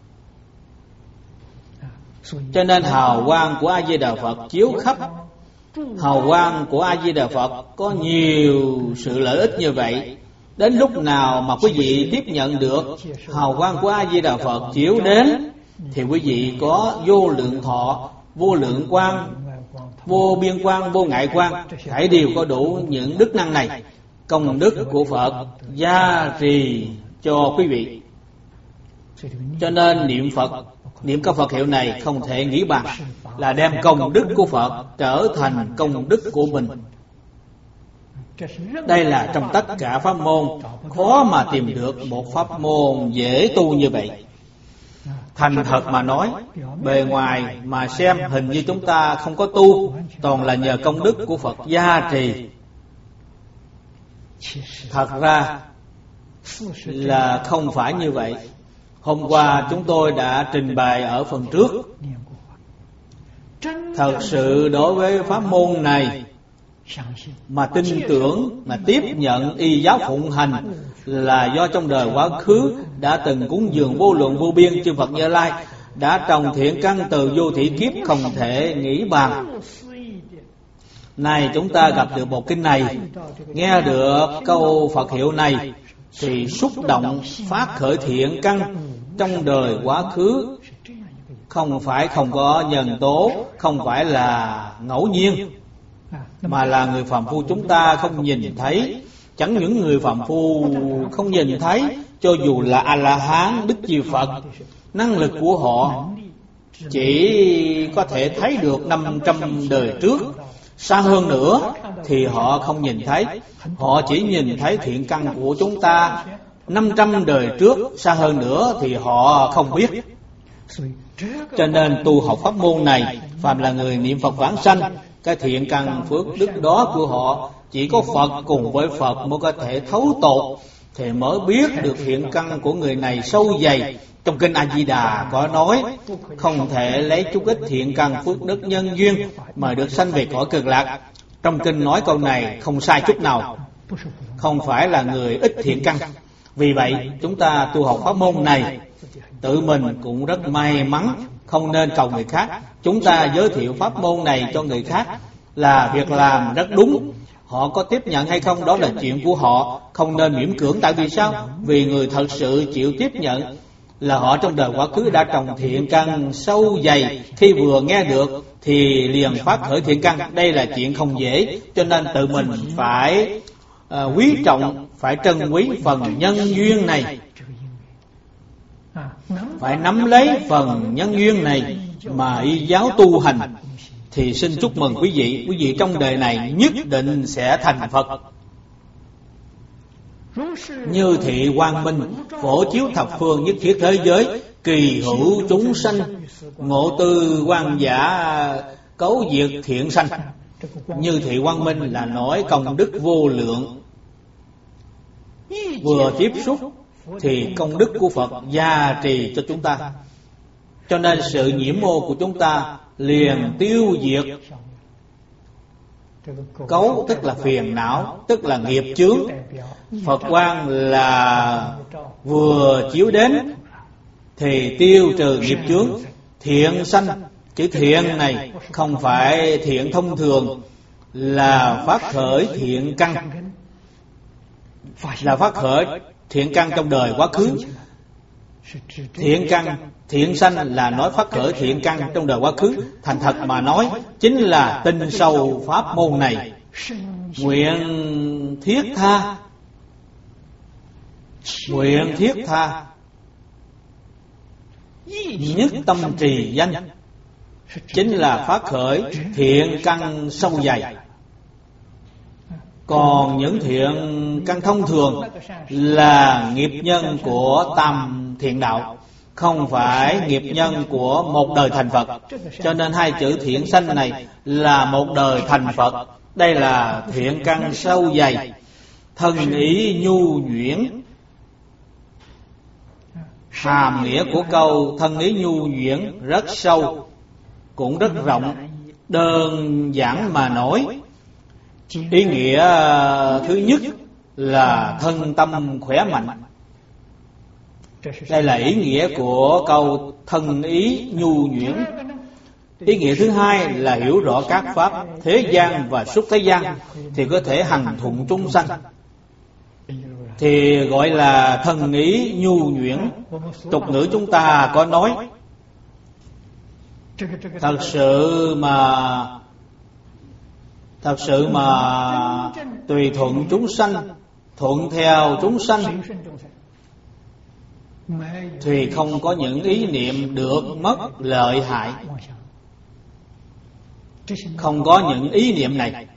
Cho nên hào quang của A Di Đà Phật chiếu khắp. Hào quang của A Di Đà Phật có nhiều sự lợi ích như vậy. Đến lúc nào mà quý vị tiếp nhận được hào quang của A Di Đà Phật chiếu đến, thì quý vị có vô lượng thọ, vô lượng quang, vô biên quang, vô ngại quang, thảy đều có đủ những đức năng này. Công đức của Phật gia trì cho quý vị. Cho nên niệm Phật, niệm câu Phật hiệu này không thể nghĩ bằng, là đem công đức của Phật trở thành công đức của mình. Đây là trong tất cả pháp môn khó mà tìm được một pháp môn dễ tu như vậy. Thành thật mà nói, bề ngoài mà xem hình như chúng ta không có tu, toàn là nhờ công đức của Phật gia trì. Thật ra là không phải như vậy. Hôm qua chúng tôi đã trình bày ở phần trước. Thật sự đối với pháp môn này mà tin tưởng, mà tiếp nhận y giáo phụng hành, là do trong đời quá khứ đã từng cúng dường vô lượng vô biên chư Phật Như Lai, đã trồng thiện căn từ vô thủy kiếp không thể nghĩ bàn. Này chúng ta gặp được một kinh này, nghe được câu Phật hiệu này, thì xúc động phát khởi thiện căn trong đời quá khứ. Không phải không có nhân tố, không phải là ngẫu nhiên, mà là người phàm phu chúng ta không nhìn thấy. Chẳng những người phàm phu không nhìn thấy, cho dù là A-la-hán, Đức Chư Phật, năng lực của họ chỉ có thể thấy được năm trăm đời trước. Xa hơn nữa thì họ không nhìn thấy. Họ chỉ nhìn thấy thiện căn của chúng ta năm trăm đời trước. Xa hơn nữa thì họ không biết. Cho nên tu học pháp môn này, phàm là người niệm Phật vãng sanh, cái thiện căn phước đức đó của họ chỉ có Phật cùng với Phật mới có thể thấu tột, thì mới biết được thiện căn của người này sâu dày. Trong kinh A Di Đà có nói, không thể lấy chút ít thiện căn phước đức nhân duyên mà được sanh về cõi Cực Lạc. Trong kinh nói câu này không sai chút nào, không phải là người ít thiện căn. Vì vậy chúng ta tu học pháp môn này, tự mình cũng rất may mắn, không nên cầu người khác. Chúng ta giới thiệu pháp môn này cho người khác là việc làm rất đúng. Họ có tiếp nhận hay không đó là chuyện của họ, không nên miễn cưỡng. Tại vì sao? Vì người thật sự chịu tiếp nhận là họ trong đời quá khứ đã trồng thiện căn sâu dày, khi vừa nghe được thì liền phát khởi thiện căn. Đây là chuyện không dễ, cho nên tự mình phải uh, quý trọng, phải trân quý phần nhân duyên này, phải nắm lấy phần nhân duyên này mà y giáo tu hành. Thì xin chúc mừng quý vị, quý vị trong đời này nhất định sẽ thành Phật. Như thị quang minh, phổ chiếu thập phương nhất thiết thế giới, kỳ hữu chúng sanh, ngộ tư quan giả, cấu diệt thiện sanh. Như thị quang minh là nói công đức vô lượng. Vừa tiếp xúc thì công đức của Phật gia trì cho chúng ta. Cho nên sự nhiễm ô của chúng ta liền tiêu diệt. Cấu tức là phiền não, tức là nghiệp chướng. Phật quang là vừa chiếu đến thì tiêu trừ nghiệp chướng. Thiện sanh, chữ thiện này không phải thiện thông thường, là phát khởi thiện căn, là phát khởi thiện căn trong đời quá khứ. Thiện căn, thiện sanh là nói phát khởi thiện căn trong đời quá khứ. Thành thật mà nói, chính là tin sâu pháp môn này, nguyện thiết tha, nguyện thiết tha, nhất tâm trì danh, chính là phát khởi thiện căn sâu dày. Còn những thiện căn thông thường là nghiệp nhân của tam thiện đạo, không phải nghiệp nhân của một đời thành Phật. Cho nên hai chữ thiện sanh này là một đời thành Phật. Đây là thiện căn sâu dày, thân ý nhu nhuyễn. Hàm nghĩa của câu thân ý nhu nhuyễn rất sâu, cũng rất rộng. Đơn giản mà nói, ý nghĩa thứ nhất là thân tâm khỏe mạnh. Đây là ý nghĩa của câu thân ý nhu nhuyễn. Ý nghĩa thứ hai là hiểu rõ các pháp thế gian và xuất thế gian thì có thể hằng thuận chúng sanh, thì gọi là thần ý nhu nhuyễn. Tục ngữ chúng ta có nói, thật sự mà thật sự mà tùy thuận chúng sanh, thuận theo chúng sanh thì không có những ý niệm được mất lợi hại. Không có những ý niệm này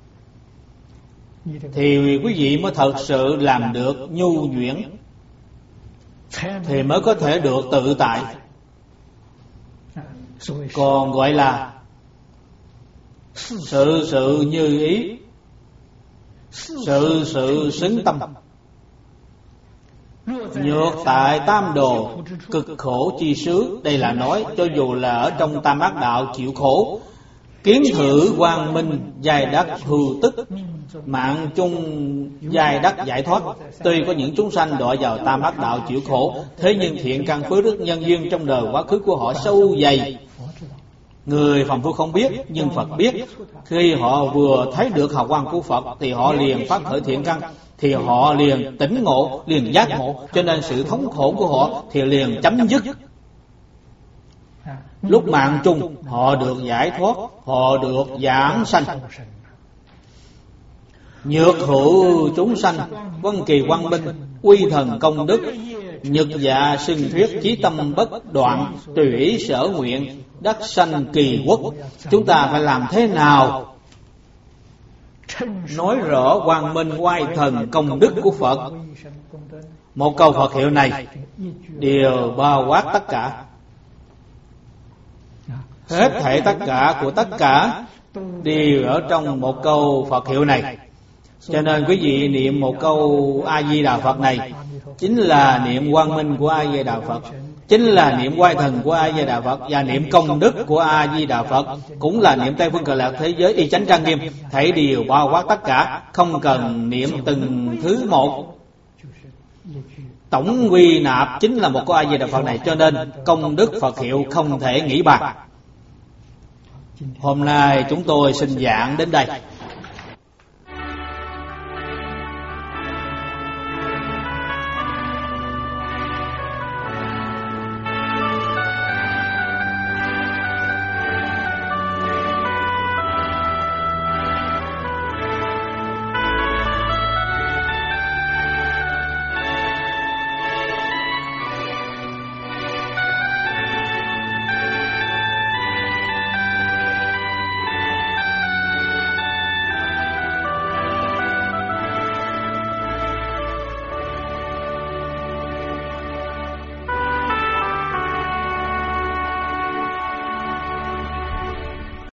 thì quý vị mới thật sự làm được nhu nhuyễn, thì mới có thể được tự tại. Còn gọi là sự sự như ý, sự sự xứng tâm. Nhược tại tam đồ, cực khổ chi xứ. Đây là nói cho dù là ở trong tam ác đạo chịu khổ, kiến thử quang minh, giai đắc hư tức, mạng chung giai đắc giải thoát. Tuy có những chúng sanh đọa vào tam ác đạo chịu khổ, thế nhưng thiện căn phước đức nhân duyên trong đời quá khứ của họ sâu dày, người phàm phu không biết, nhưng Phật biết. Khi họ vừa thấy được hào quang của Phật thì họ liền phát khởi thiện căn, thì họ liền tỉnh ngộ, liền giác ngộ, cho nên sự thống khổ của họ thì liền chấm dứt. Lúc mạng chung họ được giải thoát, họ được giảng sanh. Nhược hữu chúng sanh, vân kỳ quang minh, uy thần công đức, nhật dạ xưng thuyết, chí tâm bất đoạn, tùy ý sở nguyện, đắc sanh kỳ quốc. Chúng ta phải làm thế nào nói rõ quang minh oai thần công đức của Phật? Một câu Phật hiệu này đều bao quát tất cả, hết thảy tất cả của tất cả đều ở trong một câu Phật hiệu này. Cho nên quý vị niệm một câu A Di Đà Phật này chính là niệm quang minh của A Di Đà Phật, chính là niệm oai thần của A Di Đà Phật, và niệm công đức của A Di Đà Phật cũng là niệm Tây phương cực lạc thế giới y chánh trang nghiêm. Thảy đều bao quát tất cả, không cần niệm từng thứ một. Tổng quy nạp chính là một câu A Di Đà Phật này, cho nên công đức Phật hiệu không thể nghĩ bàn. Hôm nay chúng tôi xin giảng đến đây.